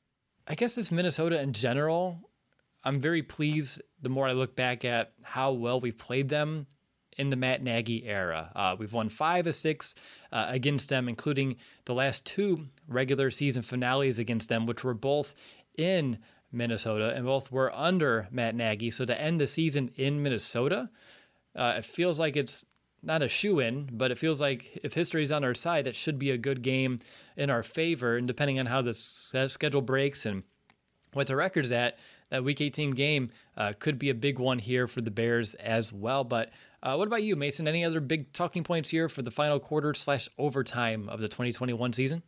I guess this Minnesota in general, I'm very pleased the more I look back at how well we've played them in the Matt Nagy era. Uh, we've won five of six uh, against them, including the last two regular season finales against them, which were both in Minnesota and both were under Matt Nagy. So to end the season in Minnesota, uh, it feels like it's not a shoe-in, but it feels like if history's on our side, it should be a good game in our favor. And depending on how the schedule breaks and what the record's at, that Week eighteen game uh, could be a big one here for the Bears as well. But uh, what about you, Mason? Any other big talking points here for the final quarter slash overtime of the twenty twenty-one season?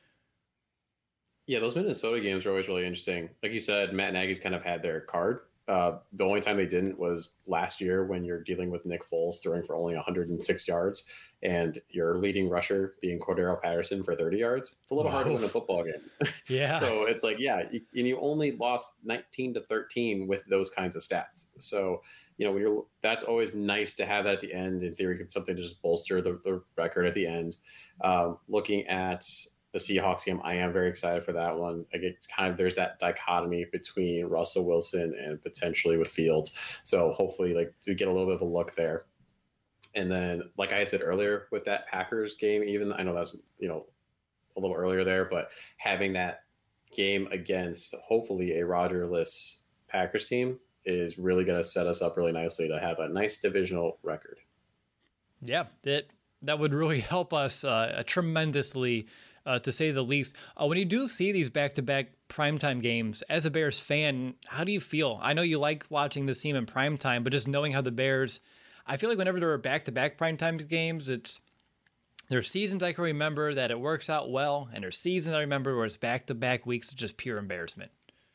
Yeah, those Minnesota games are always really interesting. Like you said, Matt Nagy's kind of had their card. Uh, the only time they didn't was last year when you're dealing with Nick Foles throwing for only one hundred six yards and your leading rusher being Cordero Patterson for thirty yards. It's a little Whoa. hard to win a football game. Yeah. So it's like, yeah, you, and you only lost nineteen to thirteen with those kinds of stats. So, you know, when you're, that's always nice to have that at the end. In theory, something to just bolster the, the record at the end. Um, looking at the Seahawks game, I am very excited for that one. I get kind of, there's that dichotomy between Russell Wilson and potentially with Fields. So hopefully like we get a little bit of a look there. And then, like I had said earlier with that Packers game, even I know that's, you know, a little earlier there, but having that game against hopefully a Rodgers-less Packers team is really going to set us up really nicely to have a nice divisional record. Yeah, that that would really help us uh, tremendously, uh, to say the least. Uh, when you do see these back-to-back primetime games, as a Bears fan, how do you feel? I know you like watching this team in primetime, but just knowing how the Bears, I feel like whenever there are back-to-back primetime games, it's there's seasons I can remember that it works out well, and there's seasons I remember where it's back-to-back weeks of just pure embarrassment.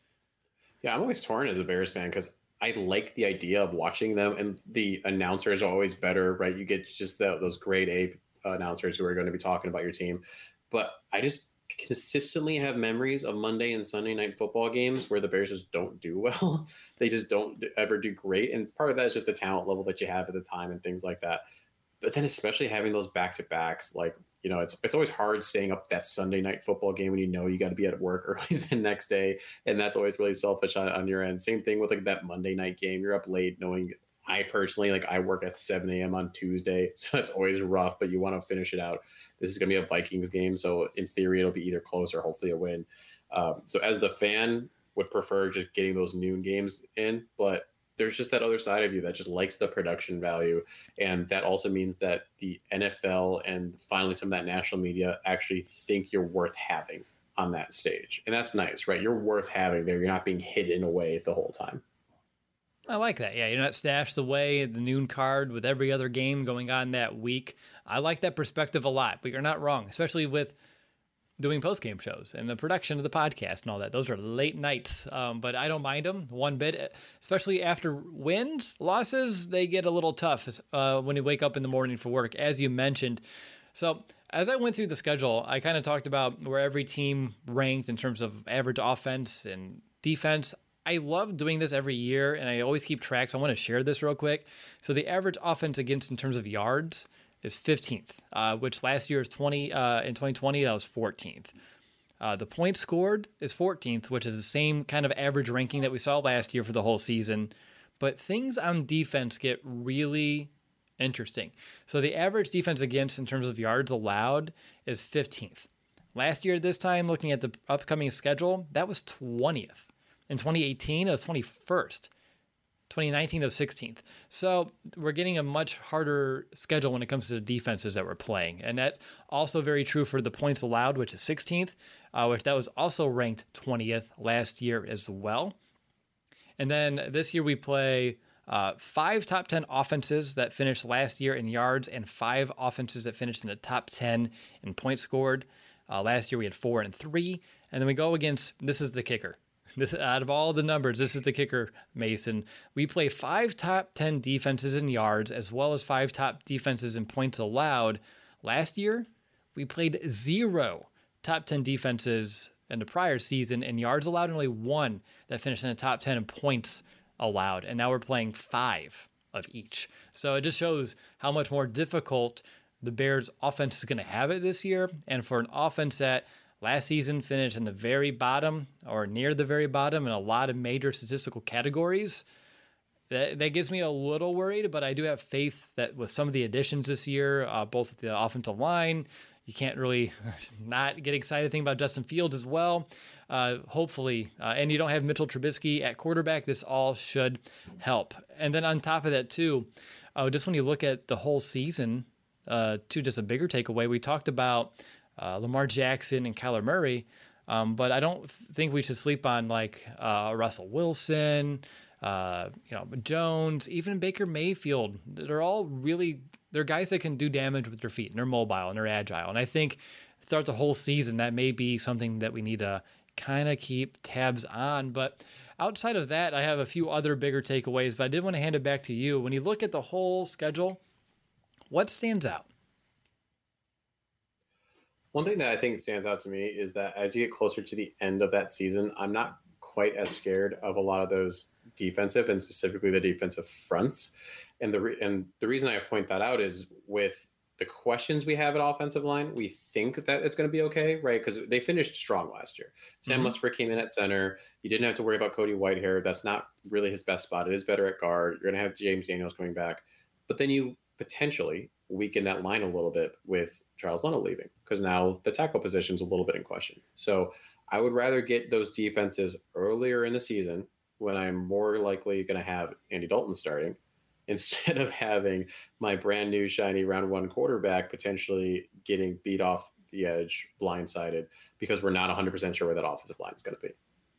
Yeah, I'm always torn as a Bears fan because I like the idea of watching them, and the announcers are always better, right? You get just the, those grade A announcers who are going to be talking about your team. But I just consistently have memories of Monday and Sunday night football games where the Bears just don't do well. They just don't ever do great. And part of that is just the talent level that you have at the time and things like that. But then especially having those back-to-backs, like, you know, it's it's always hard staying up that Sunday night football game when you know you got to be at work early the next day. And that's always really selfish on, on your end. Same thing with like that Monday night game. You're up late knowing I personally, like I work at seven a.m. on Tuesday. So it's always rough, but you want to finish it out. This is going to be a Vikings game. So in theory, it'll be either close or hopefully a win. Um, so as the fan would prefer just getting those noon games in, but there's just that other side of you that just likes the production value. And that also means that the N F L and finally some of that national media actually think you're worth having on that stage. And that's nice, right? You're worth having there. You're not being hidden away the whole time. I like that. Yeah, you're not stashed away at the noon card with every other game going on that week. I like that perspective a lot, but you're not wrong, especially with doing post-game shows and the production of the podcast and all that. Those are late nights, um, but I don't mind them one bit, especially after wins. Losses, they get a little tough uh, when you wake up in the morning for work, as you mentioned. So as I went through the schedule, I kind of talked about where every team ranked in terms of average offense and defense. I love doing this every year, and I always keep track, so I want to share this real quick. So the average offense against in terms of yards is fifteenth, uh, which last year is twenty. Uh, in twenty twenty, that was fourteenth. Uh, the points scored is fourteenth, which is the same kind of average ranking that we saw last year for the whole season. But things on defense get really interesting. So the average defense against in terms of yards allowed is fifteenth. Last year, this time, looking at the upcoming schedule, that was twentieth. In twenty eighteen, it was twenty-first. twenty nineteen, it was sixteenth. So we're getting a much harder schedule when it comes to the defenses that we're playing. And that's also very true for the points allowed, which is sixteenth, uh, which that was also ranked twentieth last year as well. And then this year we play uh, five top ten offenses that finished last year in yards and five offenses that finished in the top ten in points scored. Uh, last year we had four and three. And then we go against, this is the kicker. This, out of all the numbers, this is the kicker, Mason. We play five top ten defenses in yards as well as five top defenses in points allowed. Last year, we played zero top ten defenses in the prior season in yards allowed and only one that finished in the top ten in points allowed. And now we're playing five of each. So it just shows how much more difficult the Bears' offense is going to have it this year. And for an offense that last season finished in the very bottom or near the very bottom in a lot of major statistical categories, that, that gets me a little worried, but I do have faith that with some of the additions this year, uh, both with the offensive line, you can't really not get excited thinking about Justin Fields as well. Uh, hopefully, uh, and you don't have Mitchell Trubisky at quarterback, this all should help. And then on top of that too, uh, just when you look at the whole season, uh, to just a bigger takeaway, we talked about Uh, Lamar Jackson and Kyler Murray, um, but I don't think we should sleep on like uh, Russell Wilson, uh, you know, Jones, even Baker Mayfield. They're all really, they're guys that can do damage with their feet, and they're mobile and they're agile. And I think throughout the whole season, that may be something that we need to kind of keep tabs on. But outside of that, I have a few other bigger takeaways, but I did want to hand it back to you. When you look at the whole schedule, what stands out? One thing that I think stands out to me is that as you get closer to the end of that season, I'm not quite as scared of a lot of those defensive and specifically the defensive fronts. And the re- and the reason I point that out is with the questions we have at offensive line, we think that it's going to be okay, right? Because they finished strong last year. Sam mm-hmm. Musford came in at center. You didn't have to worry about Cody Whitehair. That's not really his best spot. It is better at guard. You're going to have James Daniels coming back. But then you potentially weaken that line a little bit with Charles Leno leaving, because now the tackle position is a little bit in question. So I would rather get those defenses earlier in the season when I'm more likely going to have Andy Dalton starting, instead of having my brand new shiny round one quarterback potentially getting beat off the edge, blindsided, because we're not one hundred percent sure where that offensive line is going to be.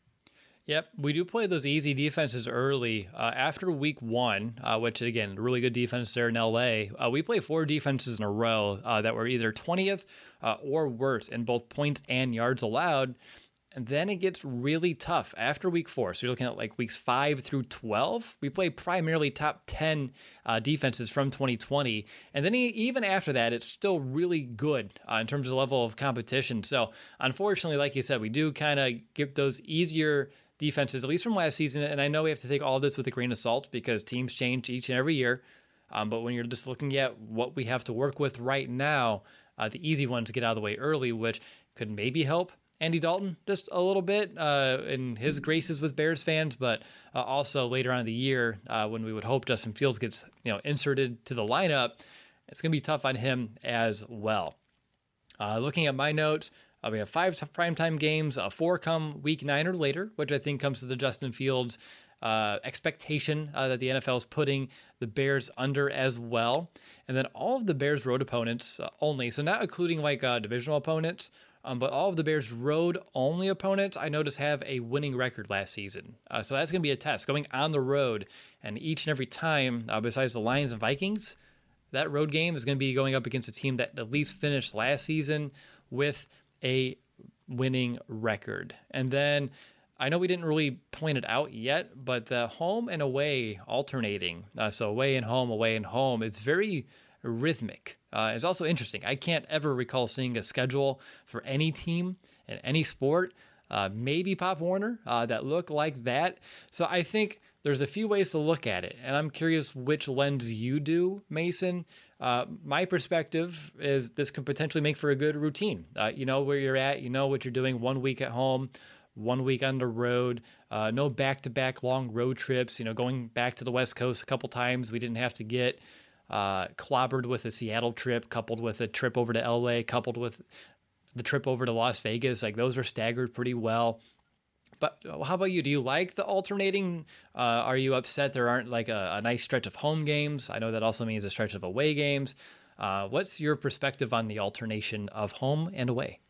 Yep, we do play those easy defenses early. Uh, after week one, uh, which, again, really good defense there in L A, uh, we play four defenses in a row uh, that were either twentieth uh, or worse in both points and yards allowed. And then it gets really tough after week four. So you're looking at like weeks five through twelve. We play primarily top ten uh, defenses from twenty twenty. And then even after that, it's still really good uh, in terms of level of competition. So unfortunately, like you said, we do kind of get those easier defenses, at least from last season. And I know we have to take all this with a grain of salt because teams change each and every year. Um, but when you're just looking at what we have to work with right now, uh, the easy ones to get out of the way early, which could maybe help Andy Dalton just a little bit uh, in his graces with Bears fans, but uh, also later on in the year uh, when we would hope Justin Fields gets you know inserted to the lineup, it's going to be tough on him as well. Uh, looking at my notes, uh, we have five primetime games, uh, four come week nine or later, which I think comes to the Justin Fields uh, expectation uh, that the N F L is putting the Bears under as well. And then all of the Bears road opponents uh, only, so not including like uh, divisional opponents, Um, but all of the Bears' road-only opponents, I noticed, have a winning record last season. Uh, so that's going to be a test, going on the road. And each and every time, uh, besides the Lions and Vikings, that road game is going to be going up against a team that at least finished last season with a winning record. And then I know we didn't really point it out yet, but the home and away alternating, uh, so away and home, away and home, it's very rhythmic. Uh, it's also interesting. I can't ever recall seeing a schedule for any team in any sport, uh, maybe Pop Warner, uh, that look like that. So I think there's a few ways to look at it, and I'm curious which lens you do, Mason. Uh, my perspective is this could potentially make for a good routine. Uh, you know where you're at, you know what you're doing one week at home, one week on the road, uh, no back-to-back long road trips, you know, going back to the West Coast a couple times. We didn't have to get Uh, clobbered with a Seattle trip, coupled with a trip over to L A, coupled with the trip over to Las Vegas. Like those are staggered pretty well. But how about you? Do you like the alternating? Uh, are you upset there aren't like a, a nice stretch of home games? I know that also means a stretch of away games. Uh, what's your perspective on the alternation of home and away?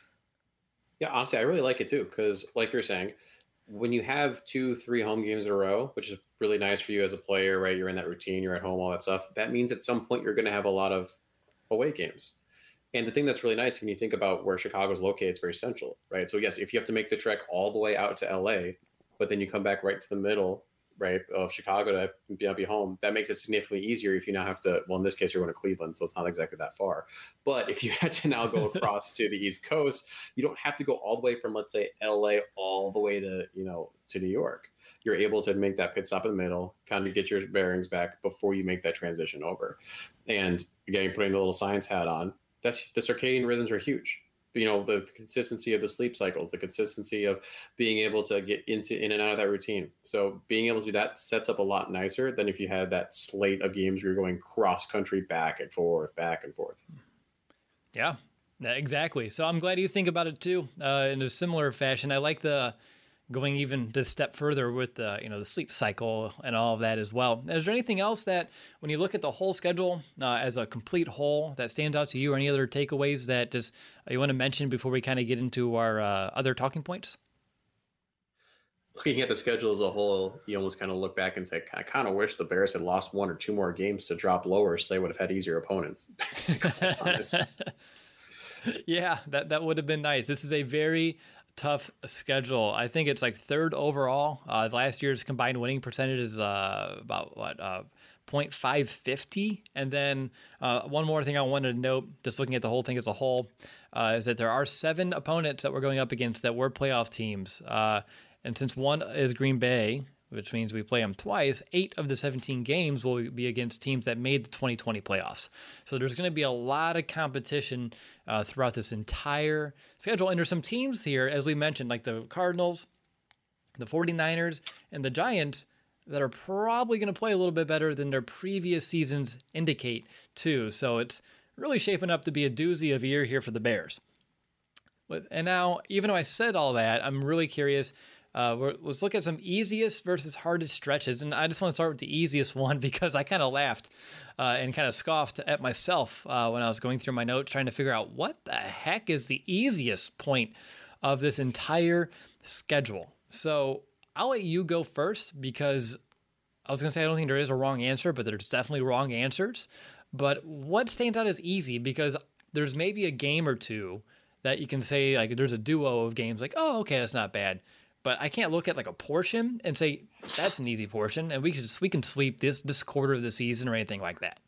Yeah, honestly, I really like it too, because like you're saying, when you have two, three home games in a row, which is really nice for you as a player, right? You're in that routine, you're at home, all that stuff. That means at some point you're going to have a lot of away games. And the thing that's really nice when you think about where Chicago's located, it's very central, right? So yes, if you have to make the trek all the way out to L A, but then you come back right to the middle, right, of Chicago to be, be home, that makes it significantly easier if you now have to, well, in this case, you're going to Cleveland, so it's not exactly that far. But if you had to now go across to the East Coast, you don't have to go all the way from, let's say, L A all the way to, you know, to New York. You're able to make that pit stop in the middle, kind of get your bearings back before you make that transition over. And again, putting the little science hat on, that's the circadian rhythms are huge. You know, the consistency of the sleep cycles, the consistency of being able to get into in and out of that routine. So being able to do that sets up a lot nicer than if you had that slate of games where you're going cross country back and forth, back and forth. Yeah, exactly. So I'm glad you think about it too, uh, in a similar fashion. I like the going even this step further with the, you know, the sleep cycle and all of that as well. Is there anything else that when you look at the whole schedule uh, as a complete whole that stands out to you, or any other takeaways that just uh, you want to mention before we kind of get into our uh, other talking points? Looking at the schedule as a whole, you almost kind of look back and say, I kind of wish the Bears had lost one or two more games to drop lower so they would have had easier opponents. Yeah, that, that would have been nice. This is a very tough schedule. I think it's like third overall. Uh, last year's combined winning percentage is uh, about what uh, point five fifty. And then uh, one more thing I wanted to note, just looking at the whole thing as a whole, uh, is that there are seven opponents that we're going up against that were playoff teams. Uh, and since one is Green Bay, which means we play them twice, eight of the seventeen games will be against teams that made the twenty twenty playoffs. So there's going to be a lot of competition uh, throughout this entire schedule. And there's some teams here, as we mentioned, like the Cardinals, the 49ers, and the Giants, that are probably going to play a little bit better than their previous seasons indicate, too. So it's really shaping up to be a doozy of a year here for the Bears. And now, even though I said all that, I'm really curious. Uh, we're, let's look at some easiest versus hardest stretches. And I just want to start with the easiest one because I kind of laughed uh, and kind of scoffed at myself uh, when I was going through my notes trying to figure out what the heck is the easiest point of this entire schedule. So I'll let you go first because I was going to say I don't think there is a wrong answer, but there's definitely wrong answers. But what stands out as easy? Because there's maybe a game or two that you can say, like, there's a duo of games like, oh, okay, that's not bad. But I can't look at like a portion and say that's an easy portion, and we can we can sweep this this quarter of the season or anything like that.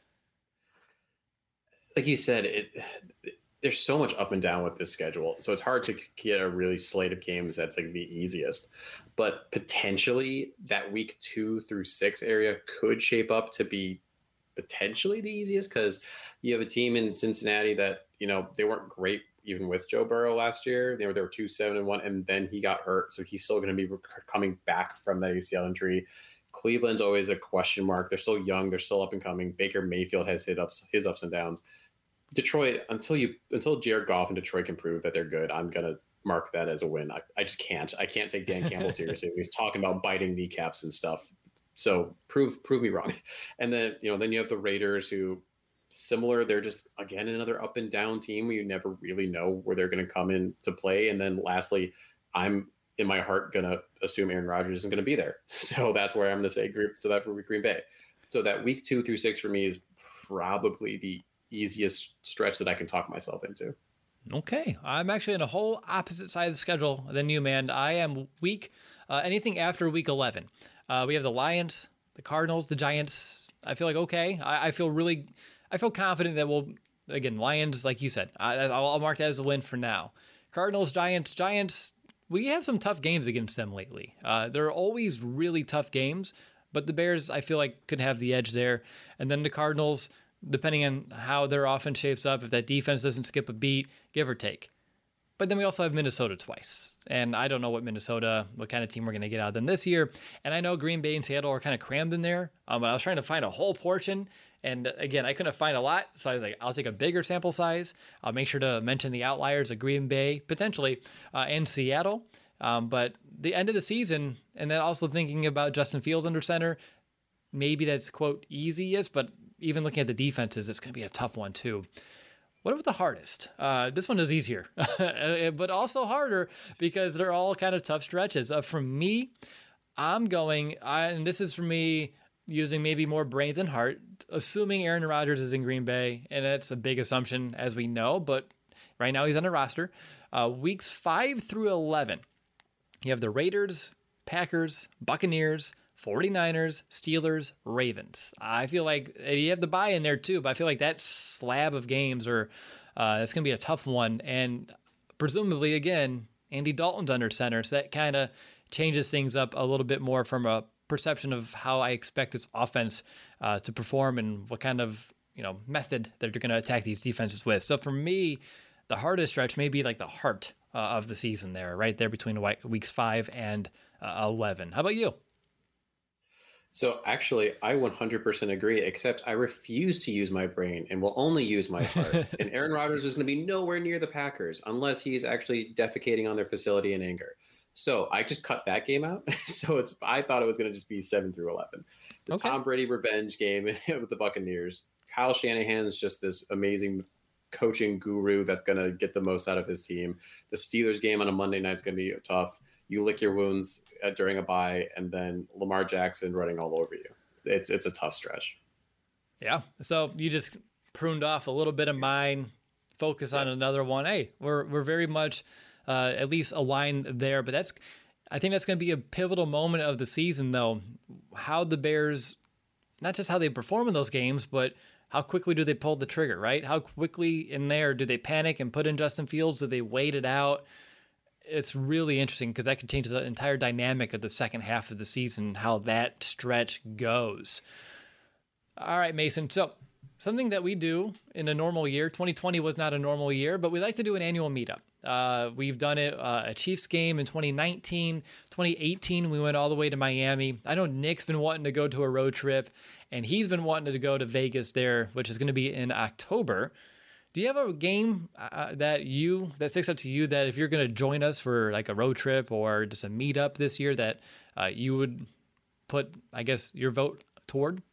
Like you said, it there's so much up and down with this schedule, so it's hard to get a really slate of games that's like the easiest. But potentially that week two through six area could shape up to be potentially the easiest because you have a team in Cincinnati that, you know, they weren't great even with Joe Burrow last year. They were, they were two, seven and one, and then he got hurt. So he's still going to be rec- coming back from that A C L injury. Cleveland's always a question mark. They're still young. They're still up and coming. Baker Mayfield has hit ups, his ups and downs. Detroit, until you, until Jared Goff and Detroit can prove that they're good, I'm going to mark that as a win. I, I just can't, I can't take Dan Campbell seriously. He's talking about biting kneecaps and stuff. So prove, prove me wrong. And then, you know, then you have the Raiders who, similar, they're just again another up and down team where you never really know where they're going to come in to play. And then lastly, I'm in my heart going to assume Aaron Rodgers isn't going to be there, so that's where I'm going to say group. So that for Green Bay, so that week two through six for me is probably the easiest stretch that I can talk myself into. Okay, I'm actually on a whole opposite side of the schedule than you, man. I am week uh, anything after week eleven. Uh, we have the Lions, the Cardinals, the Giants. I feel like okay. I, I feel really. I feel confident that we'll, again, Lions, like you said, I, I'll, I'll mark that as a win for now. Cardinals, Giants, Giants, we have some tough games against them lately. Uh, they're always really tough games, but the Bears, I feel like, could have the edge there. And then the Cardinals, depending on how their offense shapes up, if that defense doesn't skip a beat, give or take. But then we also have Minnesota twice. And I don't know what Minnesota, what kind of team we're going to get out of them this year. And I know Green Bay and Seattle are kind of crammed in there. Um, but I was trying to find a whole portion. And again, I couldn't find a lot. So I was like, I'll take a bigger sample size. I'll make sure to mention the outliers of Green Bay, potentially, uh, and Seattle. Um, but the end of the season, and then also thinking about Justin Fields under center, maybe that's, quote, easiest. But even looking at the defenses, it's going to be a tough one, too. What about the hardest? Uh, this one is easier, but also harder because they're all kind of tough stretches. Uh, for me, I'm going, I, and this is for me using maybe more brain than heart, assuming Aaron Rodgers is in Green Bay, and that's a big assumption as we know, but right now he's on the roster. Uh, weeks five through eleven, you have the Raiders, Packers, Buccaneers, 49ers, Steelers, Ravens. I feel like you have the bye in there too, but I feel like that slab of games are uh, it's going to be a tough one. And presumably, again, Andy Dalton's under center, so that kind of changes things up a little bit more from a perception of how I expect this offense uh, to perform and what kind of you know method they're going to attack these defenses with. So for me, the hardest stretch may be like the heart uh, of the season there, right there between weeks five and uh, eleven. How about you? So actually, I one hundred percent agree, except I refuse to use my brain and will only use my heart. And Aaron Rodgers is going to be nowhere near the Packers unless he's actually defecating on their facility in anger. So I just cut that game out. So it's I thought it was going to just be seven through eleven. The okay. Tom Brady revenge game with the Buccaneers. Kyle Shanahan is just this amazing coaching guru that's going to get the most out of his team. The Steelers game on a Monday night is going to be tough. You lick your wounds during a bye, and then Lamar Jackson running all over you. It's it's a tough stretch. Yeah. So you just pruned off a little bit of mine, focus on another one. Hey, we're we're very much uh, at least aligned there. But that's I think that's going to be a pivotal moment of the season, though. How the Bears, not just how they perform in those games, but how quickly do they pull the trigger, right? How quickly in there do they panic and put in Justin Fields? Do they wait it out? it's really interesting because that could change the entire dynamic of the second half of the season, how that stretch goes. All right, Mason. So something that we do in a normal year, twenty twenty was not a normal year, but we like to do an annual meetup. Uh, we've done it uh, a Chiefs game in twenty nineteen, twenty eighteen. We went all the way to Miami. I know Nick's been wanting to go to a road trip, and he's been wanting to go to Vegas there, which is going to be in October. Do you have a game uh, that you that sticks out to you that if you're going to join us for like a road trip or just a meetup this year that uh, you would put, I guess, your vote toward?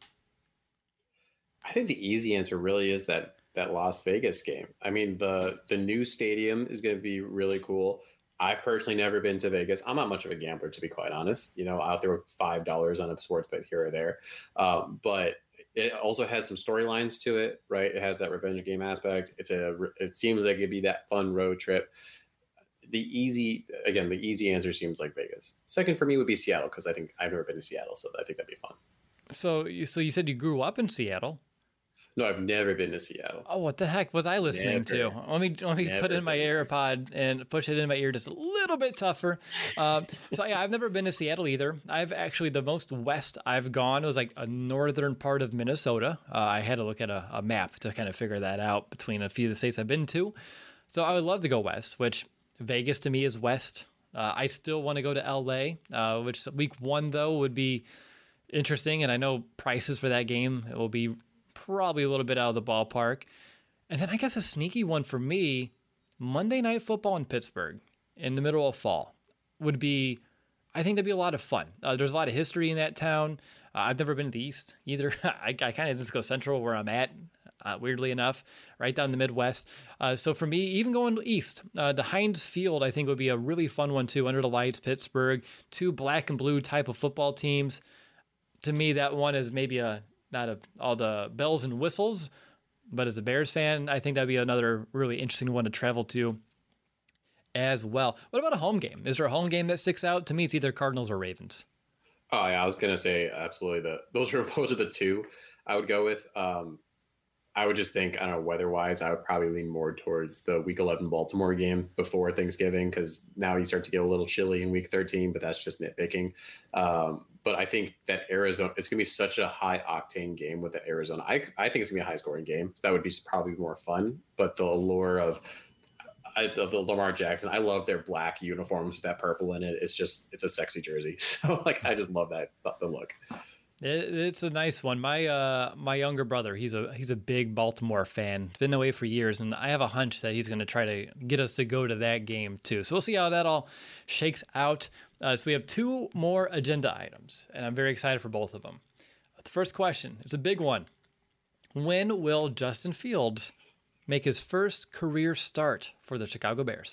I think the easy answer really is that that Las Vegas game. I mean, the the new stadium is going to be really cool. I've personally never been to Vegas. I'm not much of a gambler, to be quite honest. You know, I'll throw five dollars on a sports bet here or there, um, but it also has some storylines to it, right? It has that revenge game aspect. It's a. It seems like it'd be that fun road trip. The easy, again, the easy answer seems like Vegas. Second for me would be Seattle because I think I've never been to Seattle, so I think that'd be fun. So, so you said you grew up in Seattle. No, I've never been to Seattle. Oh, what the heck was I listening never, to? Let me let me put it in my AirPod and push it in my ear just a little bit tougher. Uh, so yeah, I've never been to Seattle either. I've actually the most west I've gone was like a northern part of Minnesota. Uh, I had to look at a, a map to kind of figure that out between a few of the states I've been to. So I would love to go west, which Vegas to me is west. Uh, I still want to go to L A, uh, which week one though would be interesting, and I know prices for that game it will be probably a little bit out of the ballpark. And then I guess a sneaky one for me, Monday Night Football in Pittsburgh in the middle of fall would be, I think that'd be a lot of fun. Uh, there's a lot of history in that town. Uh, I've never been to the East either. I, I kind of just go central where I'm at, uh, weirdly enough, right down the Midwest. Uh, so for me, even going east, uh, the Heinz Field, I think would be a really fun one too, under the lights, Pittsburgh, two black and blue type of football teams. To me, that one is maybe a, not a, all the bells and whistles, but as a Bears fan, I think that'd be another really interesting one to travel to as well. What about a home game? Is there a home game that sticks out? To me, it's either Cardinals or Ravens. Oh yeah, I was gonna say absolutely. The those are those are the two I would go with. Um, I would just think, I don't know, weather-wise, I would probably lean more towards the Week eleven Baltimore game before Thanksgiving, because now you start to get a little chilly in Week thirteen, but that's just nitpicking. Um, but I think that Arizona, it's going to be such a high-octane game with the Arizona. I, I think it's going to be a high-scoring game. So that would be probably more fun. But the allure of, of the Lamar Jackson, I love their black uniforms with that purple in it. It's just, it's a sexy jersey. So, like, I just love that, the look. It, it's a nice one. My uh, my younger brother, he's a he's a big Baltimore fan. He's been away for years, and I have a hunch that he's going to try to get us to go to that game too. So we'll see how that all shakes out. Uh, so we have two more agenda items, and I'm very excited for both of them. The first question, it's a big one. When will Justin Fields make his first career start for the Chicago Bears?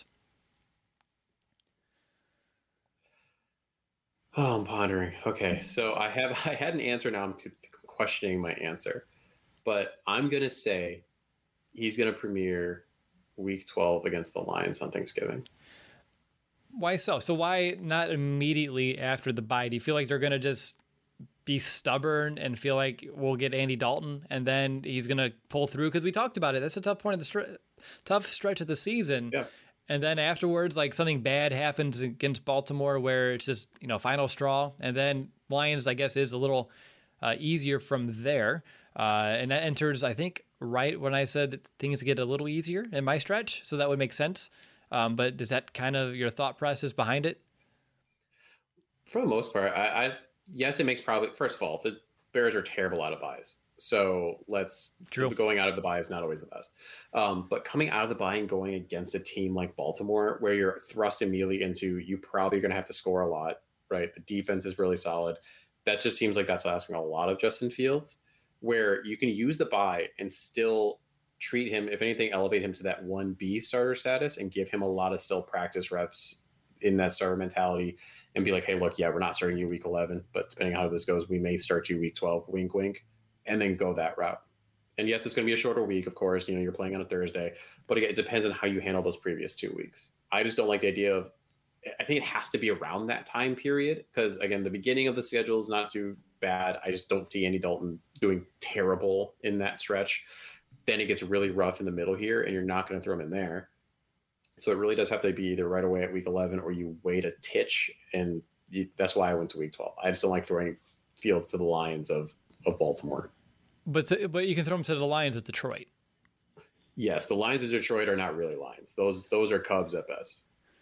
Oh, I'm pondering. Okay, so I have I had an answer. Now I'm questioning my answer, but I'm gonna say he's gonna premiere Week twelve against the Lions on Thanksgiving. Why so? So why not immediately after the bye? Do you feel like they're gonna just be stubborn and feel like we'll get Andy Dalton and then he's gonna pull through? Because we talked about it. That's a tough point of the stre- tough stretch of the season. Yeah. And then afterwards, like something bad happens against Baltimore where it's just, you know, final straw. And then Lions, I guess, is a little uh, easier from there. Uh, and that enters, I think, right when I said that things get a little easier in my stretch. So that would make sense. Um, but is that kind of your thought process behind it? For the most part, I, I yes, it makes probably, first of all, the Bears are terrible out of buys. So let's True. Going out of the bye is not always the best. Um, but coming out of the bye and going against a team like Baltimore, where you're thrust immediately into, you probably going to have to score a lot, right? The defense is really solid. That just seems like that's asking a lot of Justin Fields, where you can use the bye and still treat him, if anything, elevate him to that one B starter status and give him a lot of still practice reps in that starter mentality and be like, hey, look, yeah, we're not starting you week eleven, but depending on how this goes, we may start you week twelve, wink, wink. And then go that route. And yes, it's going to be a shorter week, of course. You know, you're playing on a Thursday, but again, it depends on how you handle those previous two weeks. I just don't like the idea of, I think it has to be around that time period because, again, the beginning of the schedule is not too bad. I just don't see Andy Dalton doing terrible in that stretch. Then it gets really rough in the middle here, and you're not going to throw him in there. So it really does have to be either right away at week eleven or you wait a titch. And you, that's why I went to week twelve. I just don't like throwing Fields to the Lions of, of Baltimore. But to, but you can throw them to the Lions at Detroit. Yes, the Lions of Detroit are not really Lions. Those those are Cubs at best.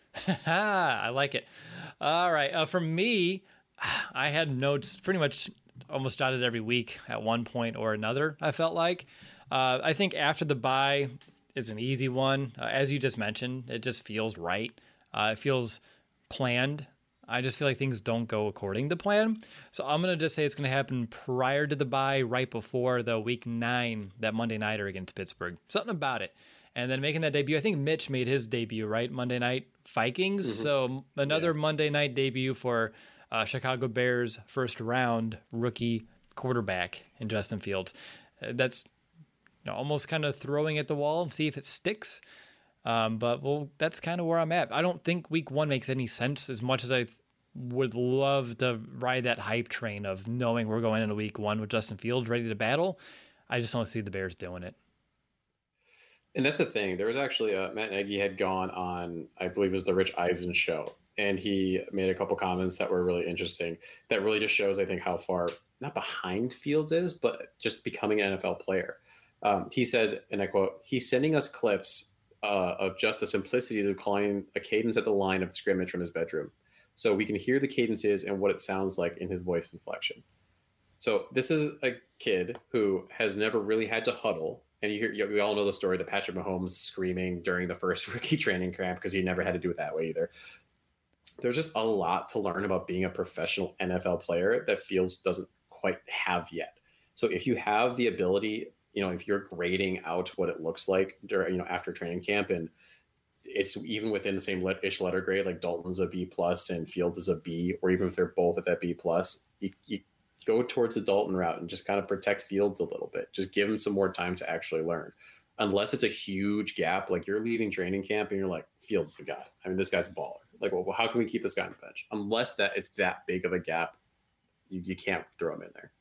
I like it. All right. Uh, for me, I had notes pretty much almost jotted every week at one point or another, I felt like. Uh, I think after the bye is an easy one. Uh, as you just mentioned, it just feels right. Uh, it feels planned. I just feel like things don't go according to plan. So I'm going to just say it's going to happen prior to the bye, right before the week nine, that Monday nighter against Pittsburgh. Something about it. And then making that debut, I think Mitch made his debut, right? Monday night Vikings. Mm-hmm. So another yeah. Monday night debut for uh, Chicago Bears first round rookie quarterback in Justin Fields. Uh, that's you know, almost kind of throwing at the wall and see if it sticks. Um, but well, that's kind of where I'm at. I don't think week one makes any sense as much as I would love to ride that hype train of knowing we're going into week one with Justin Fields ready to battle. I just don't see the Bears doing it. And that's the thing. There was actually a, Matt Nagy had gone on, I believe it was the Rich Eisen show, and he made a couple comments that were really interesting. That really just shows, I think, how far not behind Fields is, but just becoming an N F L player. Um, he said, and I quote, "He's sending us clips uh, of just the simplicities of calling a cadence at the line of scrimmage from his bedroom, so we can hear the cadences and what it sounds like in his voice inflection." So this is a kid who has never really had to huddle. And you hear, we all know the story, the Patrick Mahomes screaming during the first rookie training camp because he never had to do it that way either. There's just a lot to learn about being a professional N F L player that Fields doesn't quite have yet. So if you have the ability, you know, if you're grading out what it looks like during, you know, after training camp, and it's even within the same ish letter grade, like Dalton's a B plus and Fields is a B, or even if they're both at that B plus, you, you go towards the Dalton route and just kind of protect Fields a little bit. Just give him some more time to actually learn. Unless it's a huge gap, like you're leaving training camp and you're like, Fields is the guy. I mean, this guy's a baller. Like, well, how can we keep this guy on the bench? Unless that it's that big of a gap, you, you can't throw him in there.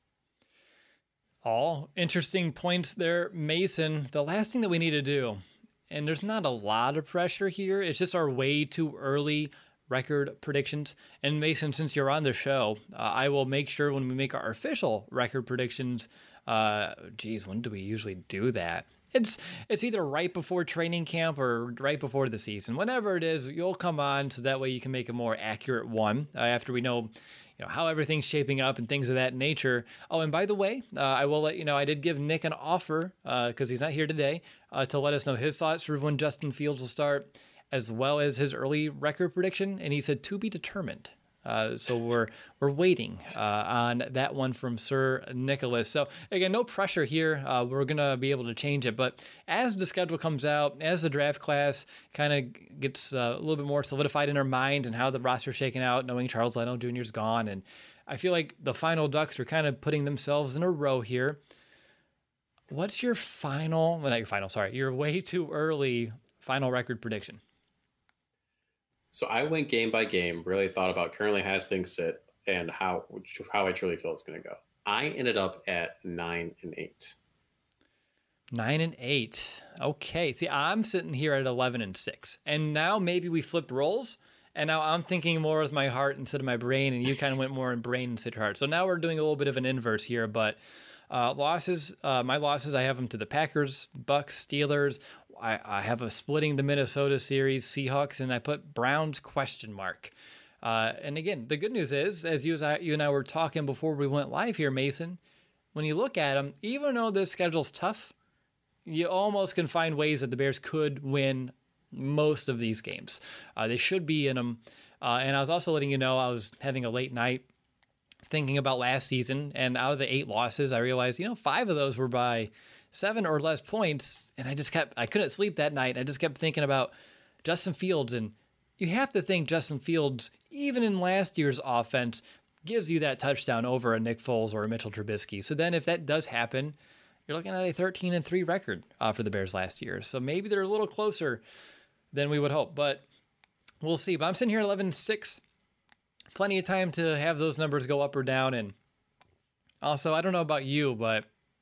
All interesting points there, Mason. The last thing that we need to do, and there's not a lot of pressure here, it's just our way too early record predictions. And Mason, since you're on the show, uh, I will make sure when we make our official record predictions, uh, geez, when do we usually do that? It's it's either right before training camp or right before the season. Whenever it is, you'll come on so that way you can make a more accurate one uh, after we know, you know, how everything's shaping up and things of that nature. Oh, and by the way, uh, I will let you know, I did give Nick an offer because uh, he's not here today uh, to let us know his thoughts for when Justin Fields will start, as well as his early record prediction, and he said to be determined. Uh, so we're we're waiting uh, on that one from Sir Nicholas. So again, no pressure here. Uh, we're gonna be able to change it, but as the schedule comes out, as the draft class kind of gets uh, a little bit more solidified in our mind and how the roster's shaking out, knowing Charles Leno Junior's gone, and I feel like the final Ducks are kind of putting themselves in a row here. What's your final? Well, not your final. Sorry, your way too early final record prediction. So I went game by game, really thought about currently has things sit and how how I truly feel it's going to go. I ended up at nine and eight. Nine and eight. Okay. See, I'm sitting here at eleven and six, and now maybe we flipped roles, and now I'm thinking more with my heart instead of my brain, and you kind of went more in brain instead of heart. So now we're doing a little bit of an inverse here, but uh, losses. Uh, my losses, I have them to the Packers, Bucks, Steelers. I, I have a splitting the Minnesota series, Seahawks, and I put Browns question mark. Uh, and again, the good news is, as you, as I, you and I were talking before we went live here, Mason, when you look at them, even though this schedule's tough, you almost can find ways that the Bears could win most of these games. Uh, they should be in them. Uh, and I was also letting you know I was having a late night thinking about last season, and out of the eight losses, I realized, you know, five of those were by seven or less points, and I just kept, I couldn't sleep that night. I just kept thinking about Justin Fields, and you have to think Justin Fields, even in last year's offense, gives you that touchdown over a Nick Foles or a Mitchell Trubisky. So then if that does happen, you're looking at a thirteen and three record uh, for the Bears last year. So maybe they're a little closer than we would hope, but we'll see. But I'm sitting here at eleven and six. Plenty of time to have those numbers go up or down. And also, I don't know about you, but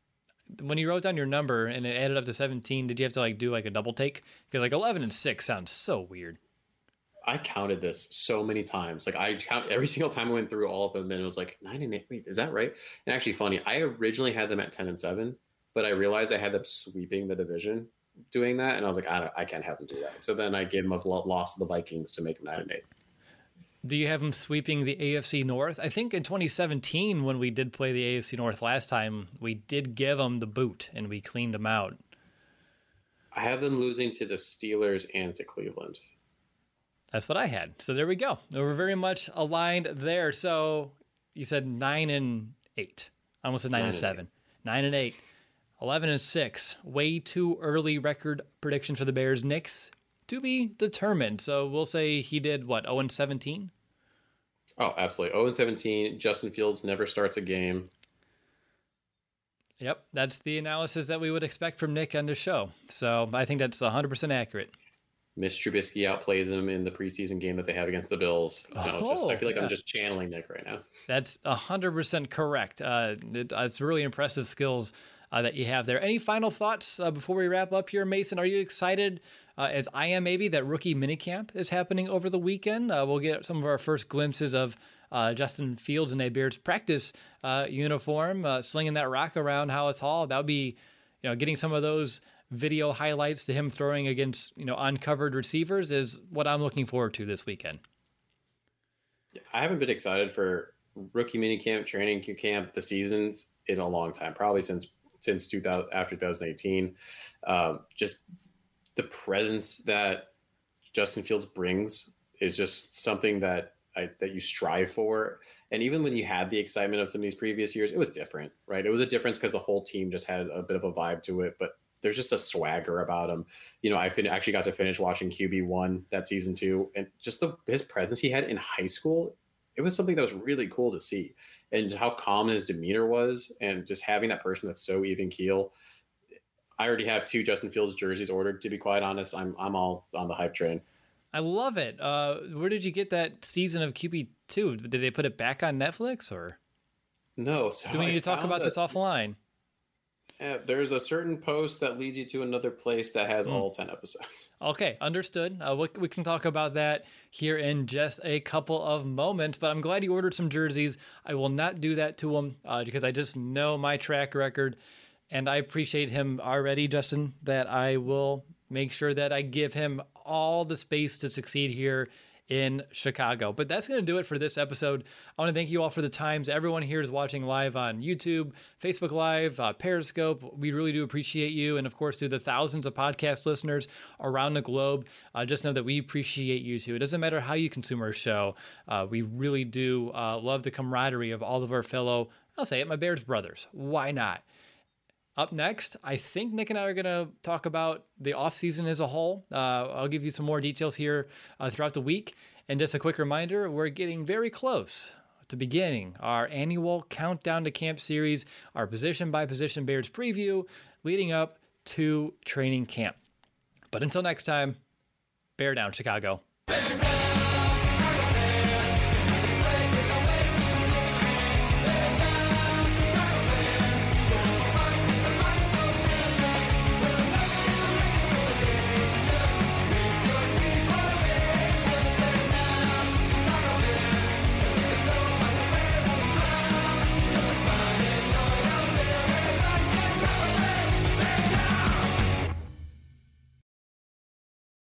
when you wrote down your number and it added up to seventeen, did you have to like do like a double take? Because like eleven and six sounds so weird. I counted this so many times. Like I count every single time I went through all of them, and it was like nine and eight. Wait, is that right? And actually, funny. I originally had them at ten and seven, but I realized I had them sweeping the division doing that, and I was like, I don't, I can't have them do that. So then I gave them a loss to the Vikings to make them nine and eight. Do you have them sweeping the A F C North? I think in twenty seventeen, when we did play the A F C North last time, we did give them the boot and we cleaned them out. I have them losing to the Steelers and to Cleveland. That's what I had. So there we go. We're very much aligned there. So you said nine and eight. I almost said nine, nine and seven. Eight. Nine and eight. Eleven and six. Way too early record prediction for the Bears. Nick's to be determined. So we'll say he did what, oh and seventeen? Oh, absolutely. oh and seventeen. Justin Fields never starts a game. Yep, that's the analysis that we would expect from Nick on the show. So I think that's one hundred percent accurate. Miss Trubisky outplays him in the preseason game that they have against the Bills. You know, oh, just, I feel like yeah. I'm just channeling Nick right now. That's one hundred percent correct. Uh, it, uh, it's really impressive skills uh, that you have there. Any final thoughts uh, before we wrap up here, Mason? Are you excited, uh, as I am maybe, that rookie minicamp is happening over the weekend? Uh, we'll get some of our first glimpses of uh, Justin Fields in a Bears practice uh, uniform, uh, slinging that rock around Hallis Hall. That would be, you know, getting some of those video highlights to him throwing against, you know, uncovered receivers is what I'm looking forward to this weekend. I haven't been excited for rookie minicamp, training camp, the seasons in a long time, probably since since two thousand, after twenty eighteen. Um, just the presence that Justin Fields brings is just something that I, that you strive for. And even when you had the excitement of some of these previous years, it was different, right? It was a difference because the whole team just had a bit of a vibe to it, but there's just a swagger about him. You know, I fin- actually got to finish watching Q B one that season too. And just the, his presence he had in high school, it was something that was really cool to see. And how calm his demeanor was, and just having that person that's so even keel. I already have two Justin Fields jerseys ordered, to be quite honest. I'm I'm all on the hype train. I love it. Uh, where did you get that season of Q B two? Did they put it back on Netflix, or? No. So do we need I to talk about a, this offline? Uh, there's a certain post that leads you to another place that has mm. all ten episodes. Okay, understood. Uh, we, we can talk about that here in just a couple of moments, but I'm glad you ordered some jerseys. I will not do that to him uh, because I just know my track record, and I appreciate him already, Justin, that I will make sure that I give him all the space to succeed here in Chicago. But that's going to do it for this episode. I want to thank you all for the times. Everyone here is watching live on YouTube, Facebook Live, uh, Periscope. We really do appreciate you. And of course, to the thousands of podcast listeners around the globe, uh, just know that we appreciate you too. It doesn't matter how you consume our show. Uh, we really do uh, love the camaraderie of all of our fellow, I'll say it, my Bears brothers. Why not? Up next, I think Nick and I are going to talk about the offseason as a whole. Uh, I'll give you some more details here uh, throughout the week. And just a quick reminder, we're getting very close to beginning our annual Countdown to Camp series, our position-by-position Bears preview, leading up to training camp. But until next time, bear down, Chicago. Bear down!